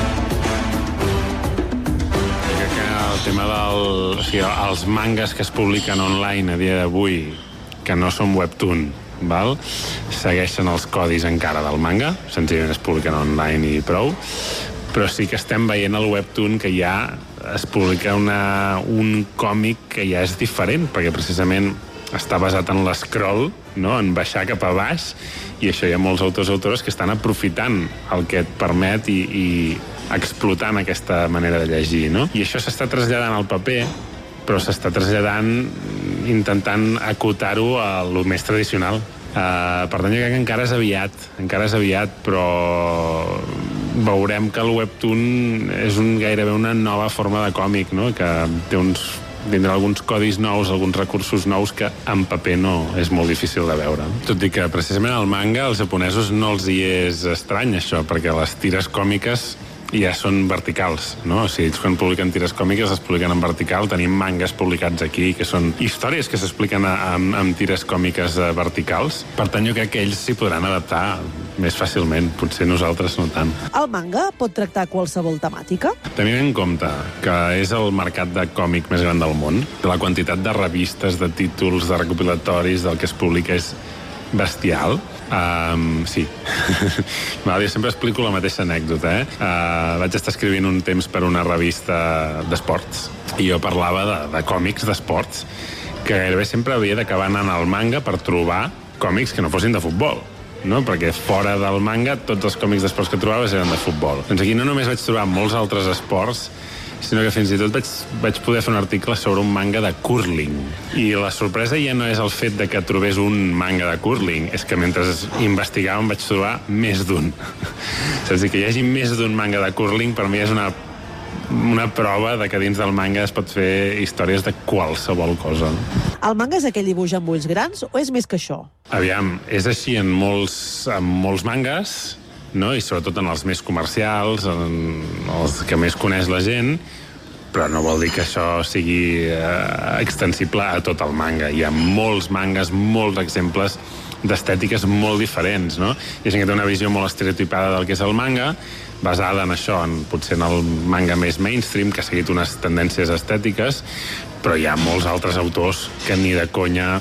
Crec que el tema els mangas que es publiquen online a dia d'avui, que no són webtoon, segueixen els codis encara del manga, senzillament es publiquen online i prou, però sí que estem veient el webtoon que ja es publica un còmic que ja és diferent, perquè precisament està basat en l'escroll, no? En baixar cap a baix, i això hi ha molts autors i autores que estan aprofitant el que et permet i explotant aquesta manera de llegir, no? I això s'està traslladant al paper, però s'està traslladant intentant acotar-ho a lo més tradicional. Per tant, jo crec que encara és aviat, però veurem que el webtoon és gairebé una nova forma de còmic, no? Que tindrà alguns codis nous, alguns recursos nous que en paper no és molt difícil de veure. Tot i que precisament al manga als japonesos no els hi és estrany això, perquè les tires còmiques ja són verticals, no? O sigui, ells quan publiquen tires còmiques les publiquen en vertical. Tenim mangas publicats aquí que són històries que s'expliquen amb tires còmiques verticals. Per tant, jo crec que ells s'hi podran adaptar més fàcilment, potser nosaltres no tant. El manga pot tractar qualsevol temàtica? Tenim en compte que és el mercat de còmic més gran del món. La quantitat de revistes, de títols, de recopilatoris, del que es publica és bestial. Sí. Jo sempre explico la mateixa anècdota. Vaig estar escrivint un temps per una revista d'esports i jo parlava de còmics d'esports que gairebé sempre havia d'acabar anant al manga per trobar còmics que no fossin de futbol, no? Perquè fora del manga tots els còmics d'esports que trobaves eren de futbol. Doncs aquí no només vaig trobar molts altres esports, sinó que fins i tot vaig poder fer un article sobre un manga de curling. I la sorpresa ja no és el fet de que trobés un manga de curling, és que mentre investigàvem vaig trobar més d'un. És a dir, que hi hagi més d'un manga de curling per mi és una prova de que dins del manga es pot fer històries de qualsevol cosa. El manga és aquell dibuix amb ulls grans o és més que això? Aviam, és així en molts mangas, no? I sobretot en els més comercials, en els que més coneix la gent, però no vol dir que això sigui extensible a tot el manga. Hi ha molts mangas, molts exemples d'estètiques molt diferents, no? Hi ha gent que té una visió molt estereotipada del que és el manga, basada en això, potser en el manga més mainstream, que ha seguit unes tendències estètiques, però hi ha molts altres autors que ni de conya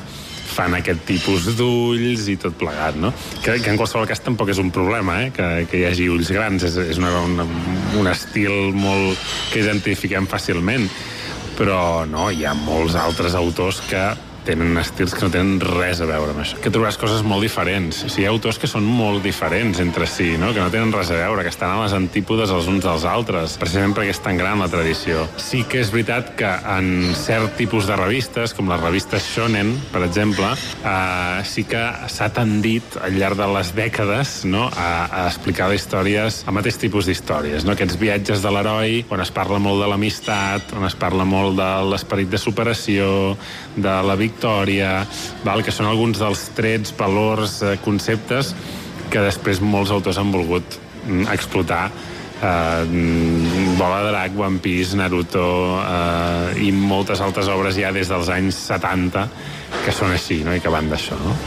fan aquest tipus d'ulls i tot plegat, no? Que en qualsevol cas tampoc és un problema, que hi hagi ulls grans, és un estil molt que identifiquem fàcilment, però no, hi ha molts altres autors que tenen estils que no tenen res a veure amb això. Que trobaràs coses molt diferents. Hi ha autors que són molt diferents entre si, no? Que no tenen res a veure, que estan a les antípodes els uns dels altres, precisament perquè és tan gran la tradició. Sí que és veritat que en cert tipus de revistes, com les revistes Shonen, per exemple, sí que s'ha tendit al llarg de les dècades, no? a explicar històries, el mateix tipus d'històries, no? Aquests viatges de l'heroi, on es parla molt de l'amistat, on es parla molt de l'esperit de superació, de la victòria, que són alguns dels trets, valors, conceptes que després molts autors han volgut explotar. Bola de Drac, One Piece, Naruto i moltes altres obres ja des dels anys 70 que són així, no? I que van d'això, no?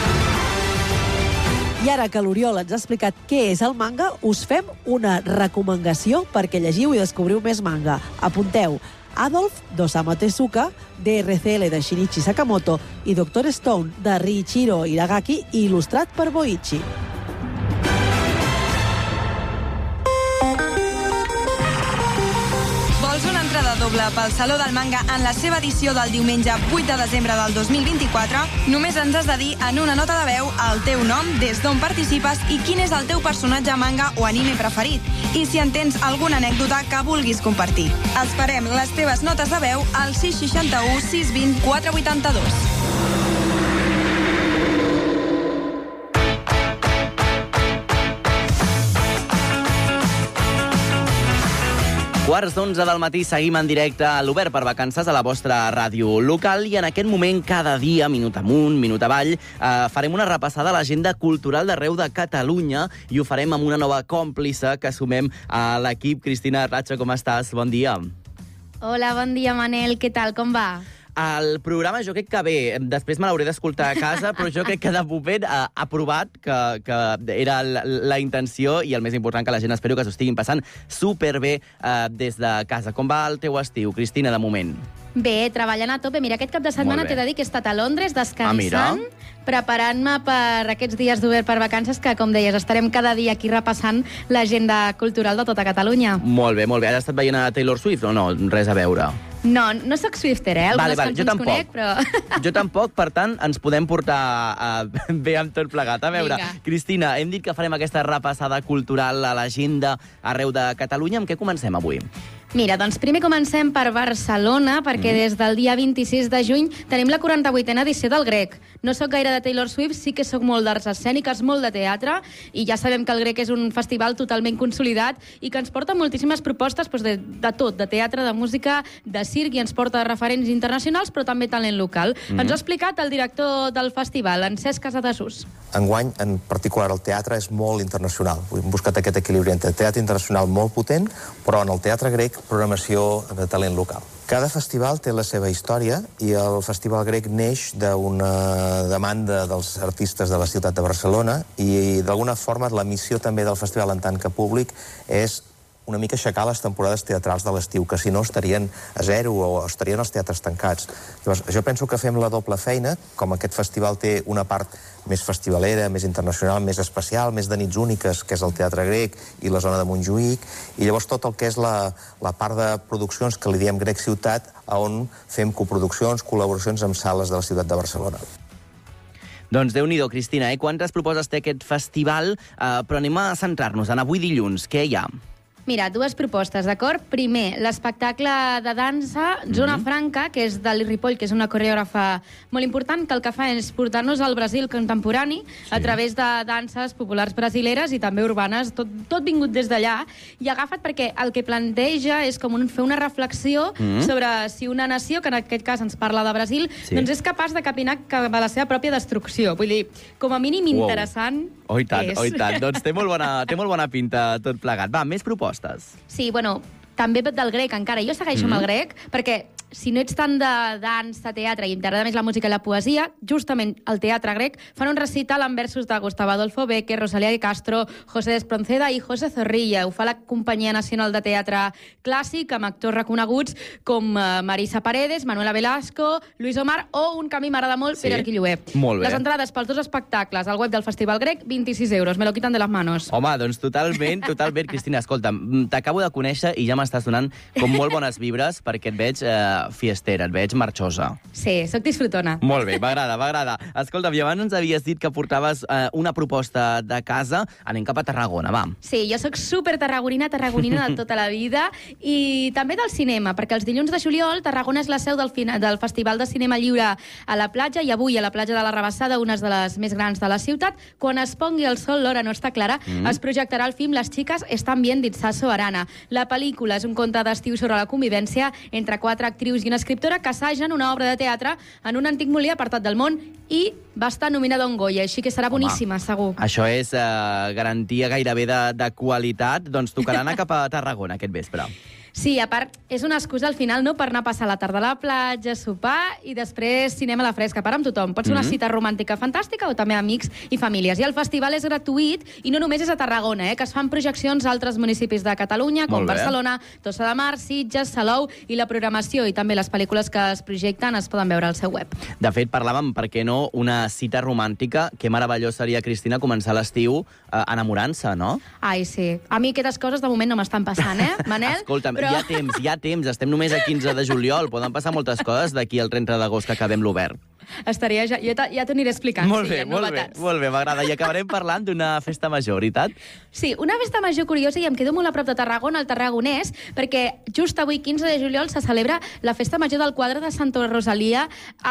I ara que l'Oriol ens ha explicat què és el manga, us fem una recomanació perquè llegiu i descobriu més manga. Apunteu: Adolf, d'Osamu Tezuka, DRCL de Shinichi Sakamoto i Dr. Stone de Riichiro Iragaki i il·lustrat per Boichi. Vols una entrada doble pel Saló del Manga en la seva edició del diumenge 8 de desembre del 2024? Només ens has de dir en una nota de veu el teu nom, des d'on participes i quin és el teu personatge manga o anime preferit. I si en tens alguna anècdota que vulguis compartir. Esperem les teves notes de veu al 661 620 482. Quarts d'11 del matí seguim en directe a l'Obert per Vacances a la vostra ràdio local i en aquest moment cada dia, minut amunt, minut avall, farem una repassada a l'agenda cultural d'arreu de Catalunya i ho farem amb una nova còmplice que sumem a l'equip. Cristina Ratxa, com estàs? Bon dia. Hola, bon dia, Manel. Què tal? Com va? El programa jo crec que bé, després me l'hauré d'escoltar a casa, però jo crec que de moment ha aprovat que era la intenció i el més important que la gent espero que s'ho estiguin passant superbé des de casa. Com va el teu estiu, Cristina, de moment? Bé, treballant a tope. Mira, aquest cap de setmana t'he de dir que he estat a Londres descansant, preparant-me per aquests dies d'Obert per Vacances que, com deies, estarem cada dia aquí repassant l'agenda cultural de tota Catalunya. Molt bé, molt bé. Has estat veient a Taylor Swift o no? Res a veure? No, no soc Swifter, algunes cançons conec, però... Jo tampoc, per tant, ens podem portar bé amb tot plegat. A veure, Vinga. Cristina, hem dit que farem aquesta repassada cultural a l'agenda arreu de Catalunya. Amb què comencem avui? Mira, doncs primer comencem per Barcelona, perquè des del dia 26 de juny tenim la 48a edició del Grec. No sóc gaire de Taylor Swift, sí que sóc molt d'arts escèniques, molt de teatre, i ja sabem que el Grec és un festival totalment consolidat i que ens porta moltíssimes propostes de tot, de teatre, de música, de circ, i ens porta referents internacionals, però també talent local. Ens ho ha explicat el director del festival, en Cesc Casadesús. Enguany, en particular, el teatre és molt internacional. Hem buscat aquest equilibri entre teatre internacional molt potent, però en el teatre grec programació de talent local. Cada festival té la seva història i el Festival Grec neix d'una demanda dels artistes de la ciutat de Barcelona i d'alguna forma la missió també del festival en tant que públic és una mica aixecar les temporades teatrals de l'estiu, que si no estarien a zero o estarien els teatres tancats. Llavors, jo penso que fem la doble feina, com aquest festival té una part més festivalera, més internacional, més especial, més de nits úniques, que és el Teatre Grec i la zona de Montjuïc, i llavors tot el que és la part de produccions que li diem Grec Ciutat, on fem coproduccions, col·laboracions amb sales de la ciutat de Barcelona. Doncs Déu-n'hi-do, Cristina, quantes propostes té aquest festival? Però anem a centrar-nos en avui dilluns. Què hi ha? Mira, dues propostes, d'acord? Primer, l'espectacle de dansa Zona Franca, que és del Ripoll, que és una coreògrafa molt important, que el que fa és portar-nos al Brasil contemporani a través de danses populars brasileres i també urbanes, tot vingut des d'allà, i agafat perquè el que planteja és com fer una reflexió sobre si una nació, que en aquest cas ens parla de Brasil, doncs és capaç de capinar cap a la seva pròpia destrucció. Vull dir, com a mínim interessant és. Oh, i tant. Doncs té molt bona pinta tot plegat. Va, més propostes. Sí, bueno, també del grec encara. Jo segueixo amb el grec perquè si no ets tant de dansa, teatre i t'agrada més la música i la poesia, justament al Teatre Grec fan un recital amb versos de Gustavo Adolfo Bécquer, Rosalía de Castro, José Espronceda i José Zorrilla. Ho fa la Companyia Nacional de Teatre Clàssic amb actors reconeguts com Marisa Paredes, Manuela Velasco, Luis Omar o un que a mi m'agrada molt, Pere Arquilloé. Molt bé. Les entrades pels 2 espectacles al web del Festival Grec, 26 euros. Me lo quitan de las manos. Home, doncs totalment, Cristina. Escolta, t'acabo de conèixer i ja m'estàs donant com molt bones vibres perquè et veig fiestera, et veig marxosa. Sí, sóc disfrutona. Molt bé, m'agrada. Escolta, i abans ens havies dit que portaves una proposta de casa. Anem cap a Tarragona, va. Sí, jo sóc super tarragonina de tota la vida i també del cinema, perquè els dilluns de juliol Tarragona és la seu del Festival de Cinema Lliure a la platja i avui a la platja de la Rabassada, una de les més grans de la ciutat, quan es pongui el sol, l'hora no està clara, es projectarà el film Les xiques estan bien d'Itsaso Arana. La pel·lícula és un conte d'estiu sobre la convivència entre 4 actrius i una escriptora que assagen una obra de teatre en un antic molí apartat del món i va estar nominada a un Goya, així que serà boníssima, segur. Això és garantia gairebé de qualitat. Doncs tocarà anar cap a Tarragona aquest vespre. Sí, a part, és una excusa al final, no?, per anar a passar la tarda a la platja, sopar i després cinema a la fresca, per amb tothom. Pot ser una cita romàntica fantàstica o també amics i famílies. I el festival és gratuït i no només és a Tarragona, que es fan projeccions a altres municipis de Catalunya, com Barcelona, Tossa de Mar, Sitges, Salou, i la programació i també les pel·lícules que es projecten es poden veure al seu web. De fet, parlàvem, per què no, una cita romàntica. Que meravellós seria, Cristina, començar l'estiu enamorant-se, no? Ai, sí. A mi aquestes coses de moment no m'estan passant, Manel? Escolta'm, però... hi ha temps, estem només a 15 de juliol, poden passar moltes coses d'aquí al 30 d'agost que acabem l'Obert. Estaria ja t'ho aniré explicant. Molt bé, m'agrada. I acabarem parlant d'una festa major, veritat? Sí, una festa major curiosa, i em quedo molt a prop de Tarragona, al Tarragonès, perquè just avui, 15 de juliol, se celebra la festa major del quadre de Santa Rosalia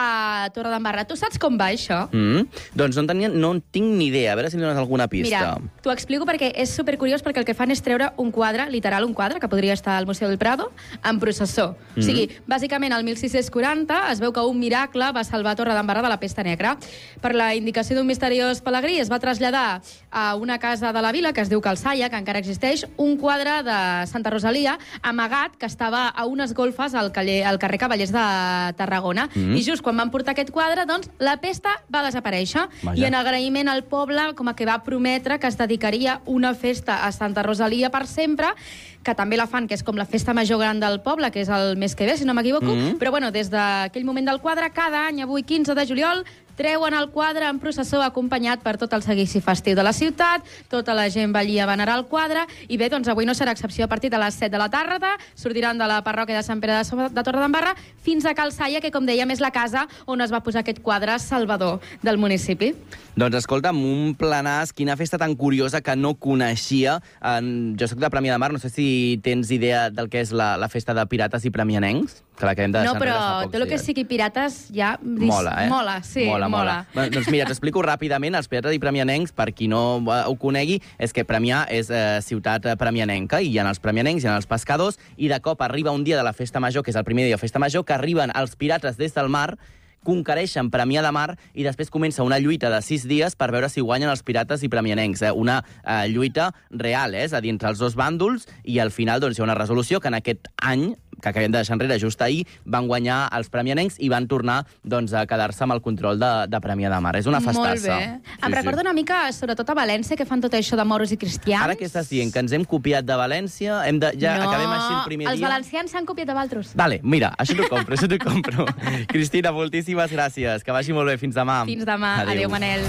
a Torredembarra. Tu saps com va, això? Doncs no en tinc ni idea. A veure si em dones alguna pista. Mira, t'ho explico perquè és supercuriós, perquè el que fan és treure un quadre, literal un quadre, que podria estar al Museu del Prado, en processó. O sigui, bàsicament, al 1640 es veu que un miracle va salvar Torredembarra de la pesta negra. Per la indicació d'un misteriós pelegrí es va traslladar a una casa de la vila, que es diu Calçaia, que encara existeix, un quadre de Santa Rosalia amagat, que estava a unes golfes al carrer Cavallers de Tarragona. I just quan van portar aquest quadre, doncs, la pesta va desaparèixer. I en agraïment al poble, com que va prometre que es dedicaria una festa a Santa Rosalia per sempre, que també la fan, que és com la festa major gran del poble, que és el mes que ve, si no m'equivoco, però bueno, des d'aquell moment del quadre, cada any, avui 15 de juliol, treuen el quadre en processó acompanyat per tot el seguici festiu de la ciutat, tota la gent va allí a venerar el quadre, i bé, doncs avui no serà excepció. A partir de les 7 de la tarda sortiran de la parròquia de Sant Pere de Torredembarra fins a Calçaia, que, com dèiem, és la casa on es va posar aquest quadre salvador del municipi. Doncs escolta'm, un planàs, quina festa tan curiosa que no coneixia. Jo soc de Premià de Mar, no sé si tens idea del que és la festa de pirates i premianencs, que l'acabem de deixar enrere fa pocs dies. No, però tot el que sigui pirates ja... Mola, Mola, sí, mola. Doncs mira, t'explico ràpidament. Els pirates i premianencs, per qui no ho conegui, és que Premià és ciutat premianenca, i hi ha els premianencs, hi ha els pescadors, i de cop arriba un dia de la festa major, que és el primer dia de festa major, que arriben els pirates des del mar, conquereixen Premià de Mar i després comença una lluita de 6 dies per veure si guanyen els pirates i premianencs. Una lluita real, és a dir, entre els dos bàndols, i al final doncs, hi ha una resolució que en aquest any, que acabem de deixar enrere just ahir, van guanyar els premianencs i van tornar doncs, a quedar-se amb el control de Premià de Mar. És una festassa. Molt bé. Em recorda una mica, sobretot a València, que fan tot això de moros i cristians. Ara què estàs dient? Que ens hem copiat de València? Acabem així el primer dia? Els valencians s'han copiat de Valtros. Vale, mira, això t'ho compro. Cristina, moltíssimes gràcies. Que vagi molt bé. Fins demà. Fins demà. Adéu, Manel.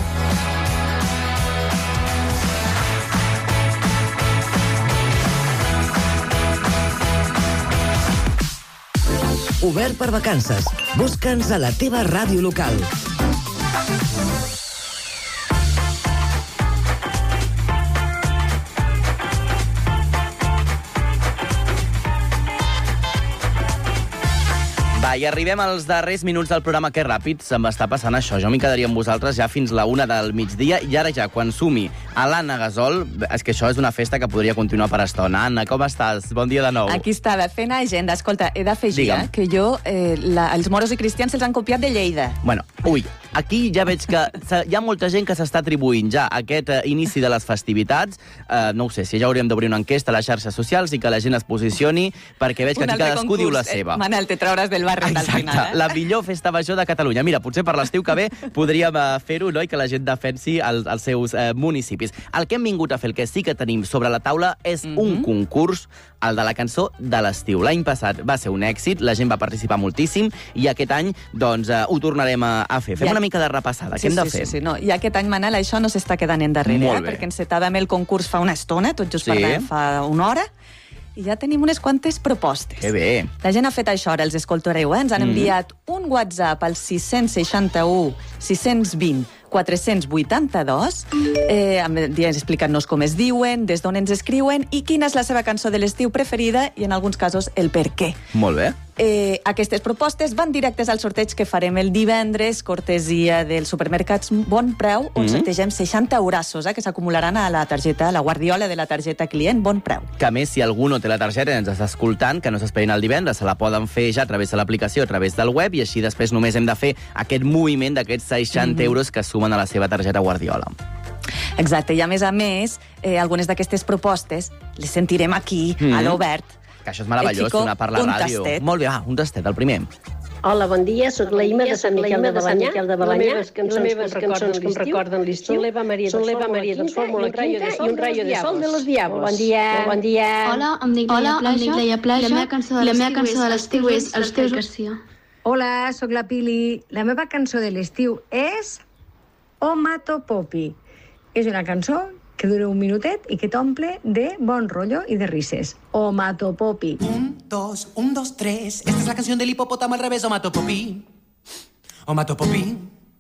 Obert per vacances. Busca'ns a la teva ràdio local. Va, i arribem als darrers minuts del programa. Que ràpid se'm està passant això. Jo m'hi quedaria amb vosaltres ja fins la 1 del migdia, i ara ja, quan sumi a l'Anna Gasol, és que això és una festa que podria continuar per estona. Anna, com estàs? Bon dia de nou. Aquí estava, fent agenda. Escolta, he d'afegir que jo, els moros i cristians se'ls han copiat de Lleida. Bueno, ui, aquí ja veig que hi ha molta gent que s'està atribuint ja aquest inici de les festivitats. No ho sé, si ja hauríem d'obrir una enquesta a les xarxes socials i que la gent es posicioni, perquè veig que aquí cadascú diu la seva. Manel, te trauràs del barret al final. Exacte, la millor festa major de Catalunya. Mira, potser per l'estiu que ve podríem fer-ho, no?, i que la gent defensi els seus municipis. El que hem vingut a fer, el que sí que tenim sobre la taula, és un concurs, el de la cançó de l'estiu. L'any passat va ser un èxit, la gent va participar moltíssim, i aquest any, doncs, ho tornarem a fer. Fem una mica de repassada. Què hem de fer? Sí, no. I aquest any, Manel, això no s'està quedant endarrere, perquè encetàvem el concurs fa una estona, tot just parlem fa una hora, i ja tenim unes quantes propostes. Que bé. La gent ha fet això, ara els escoltareu, ens han enviat un WhatsApp al 661 620 482, explicant-nos com es diuen, des d'on ens escriuen i quina és la seva cançó de l'estiu preferida i, en alguns casos, el per què. Molt bé. Aquestes propostes van directes al sorteig que farem el divendres, cortesia dels supermercats Bon Preu, on sortegem 60 eurassos que s'acumularan a la targeta, a la guardiola de la targeta client Bon Preu. Que, a més, si algú no té la targeta i ens està escoltant, que no s'esperin el divendres, se la poden fer ja a través de l'aplicació, a través del web, i així després només hem de fer aquest moviment d'aquests 60 euros que sumen a la seva targeta Guardiola. Exacte, i a més, algunes d'aquestes propostes les sentirem aquí, a l'Obert. Que això és meravellós, donar per la ràdio. Molt bé, un tastet, el primer. Hola, bon dia, soc la Ima de Sant Miquel de Balanyà. Les meves cançons que em recorden l'estiu són l'Eva Maria de Fórmula Quinta i un rayo de sol de los diablos. Bon dia. Hola, em dic Leia Plaja. La meva cançó de l'estiu és Els teus Garcia. Hola, sóc la Pili. La meva cançó de l'estiu és Omatopopi. És una cançó que dura un minutet i que t'omple de bon rotllo y de risas. Omatopopi. 1, 2, 3. Esta es la canción del hipopótamo al revés. Omatopopi. Omatopopi.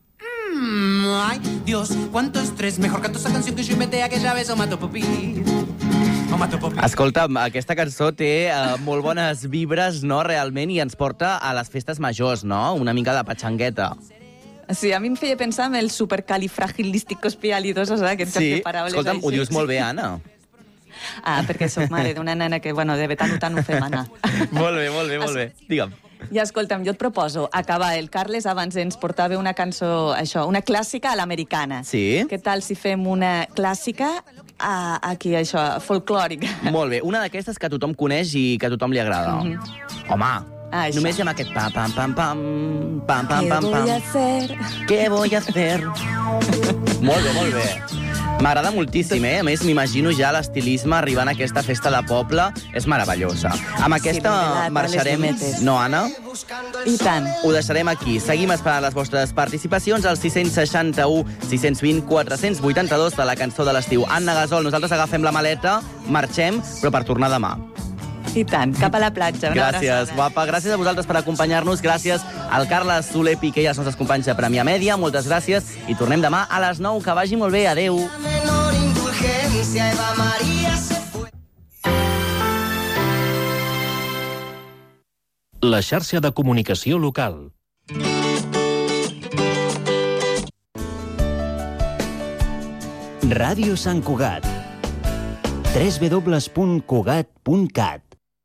Ay, Dios, cuánto estrés. Mejor canto esa canción que yo inventé aquella vez. Omatopopi. Escolta'm, aquesta cançó té molt bones vibres, no?, realment, i ens porta a les festes majors, no?, una mica de patxangueta. Sí, a mi em feia pensar en el supercalifragilisticoespialidosos, aquest joc de paraules. Sí, escolta'm, ho dius molt bé, Anna. Perquè soc mare d'una nena que, de tant ho fem anar. Molt bé. Digue'm. I escolta'm, jo et proposo acabar. El Carles abans ens portava una cançó, una clàssica a l'americana. Sí? Què tal si fem una clàssica aquí, folclòrica? Molt bé, una d'aquestes que tothom coneix i que a tothom li agrada. Home, només hi ha aquest pam, pam, pam, pam, pam, pam, pam, pam. ¿Qué voy a hacer? Molt bé. M'agrada moltíssim, A més, m'imagino ja l'estilisme arribant a aquesta festa de poble. És meravellosa. Amb aquesta marxarem... No, Anna? I tant. Ho deixarem aquí. Seguim esperant les vostres participacions al 661 620 482 de la cançó de l'estiu. Anna Gasol, nosaltres agafem la maleta, marxem, però per tornar demà. I tant, cap a la platja. Gràcies, guapa. Gràcies a vosaltres per acompanyar-nos. Gràcies al Carles Soler Piqué i als nostres companys de Premià Mèdia. Moltes gràcies i tornem demà a les 9. Que vagi molt bé. Adéu. La xarxa de comunicació local. Ràdio Sant Cugat. www.cugat.cat.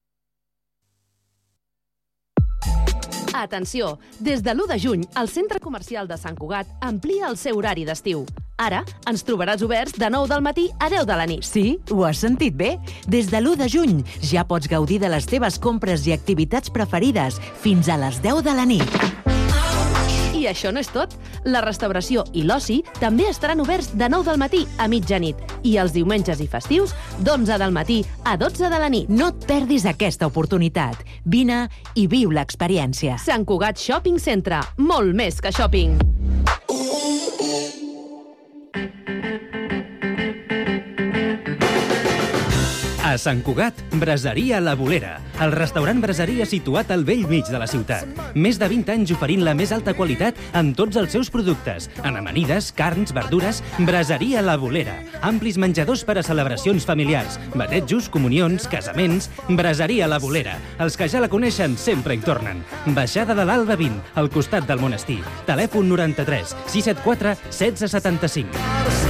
Atenció! Des de l'1 de juny, el Centre Comercial de Sant Cugat amplia el seu horari d'estiu. Ara ens trobaràs oberts de 9 del matí a 10 de la nit. Sí, ho has sentit bé. Des de l'1 de juny ja pots gaudir de les teves compres i activitats preferides fins a les 10 de la nit. I això no és tot. La restauració i l'oci també estaran oberts de 9 del matí a mitjanit i els diumenges i festius d'11 del matí a 12 de la nit. No et perdis aquesta oportunitat. Vine i viu l'experiència. Sant Cugat Shopping Centre. Molt més que shopping. A Sant Cugat, Braseria La Bolera, el restaurant braseria situat al bell mig de la ciutat. Més de 20 anys oferint la més alta qualitat en tots els seus productes. En amanides, carns, verdures, Braseria La Bolera. Amplis menjadors per a celebracions familiars, batejos, comunions, casaments. Braseria La Bolera. Els que ja la coneixen sempre hi tornen. Baixada de l'Alba 20, al costat del monestir. Telèfon 93 674 1675.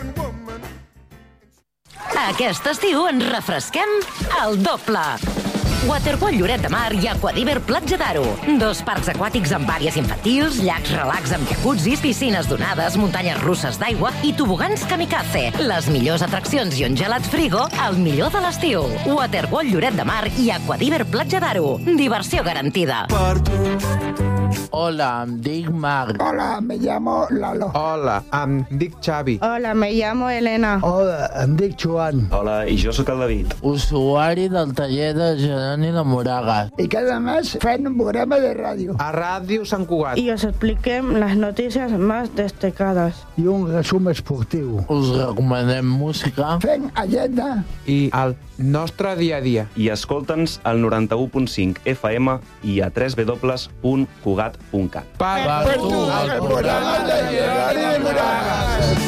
Aquest estiu ens refresquem al doble. Waterworld Lloret de Mar i Aquadiver Platja d'Aro. 2 parcs aquàtics amb àrees infantils, llacs relax amb jacuzzis, piscines donades, muntanyes russes d'aigua i tobogans kamikaze. Les millors atraccions i un gelat frigo al millor de l'estiu. Waterworld Lloret de Mar i Aquadiver Platja d'Aro. Diversió garantida. Hola, em dic Marc. Hola, me llamo Lalo. Hola, em dic Xavi. Hola, me llamo Elena. Hola, em dic Joan. Hola, i jo sóc el David. Usuari del taller de Jeroni de Moragas. Y cada mes fem un programa de ràdio. A Ràdio Sant Cugat. Y os expliquem las noticias más destacadas. I un resum esportiu. Us recomanem música. Fem agenda. I el nostre dia a dia. I escolta'ns al 91.5 FM i a www.cugat.cat. Per tu, el programa de Jeroni de Moragas.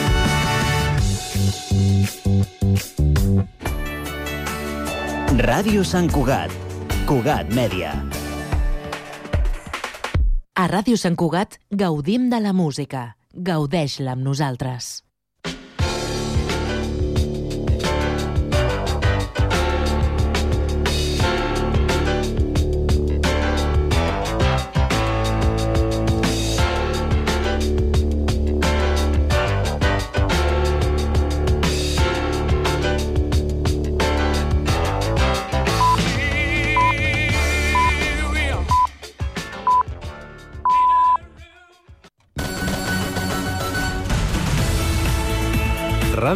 Ràdio Sant Cugat. Cugat Mèdia. A Ràdio Sant Cugat gaudim de la música. Gaudeix-la amb nosaltres.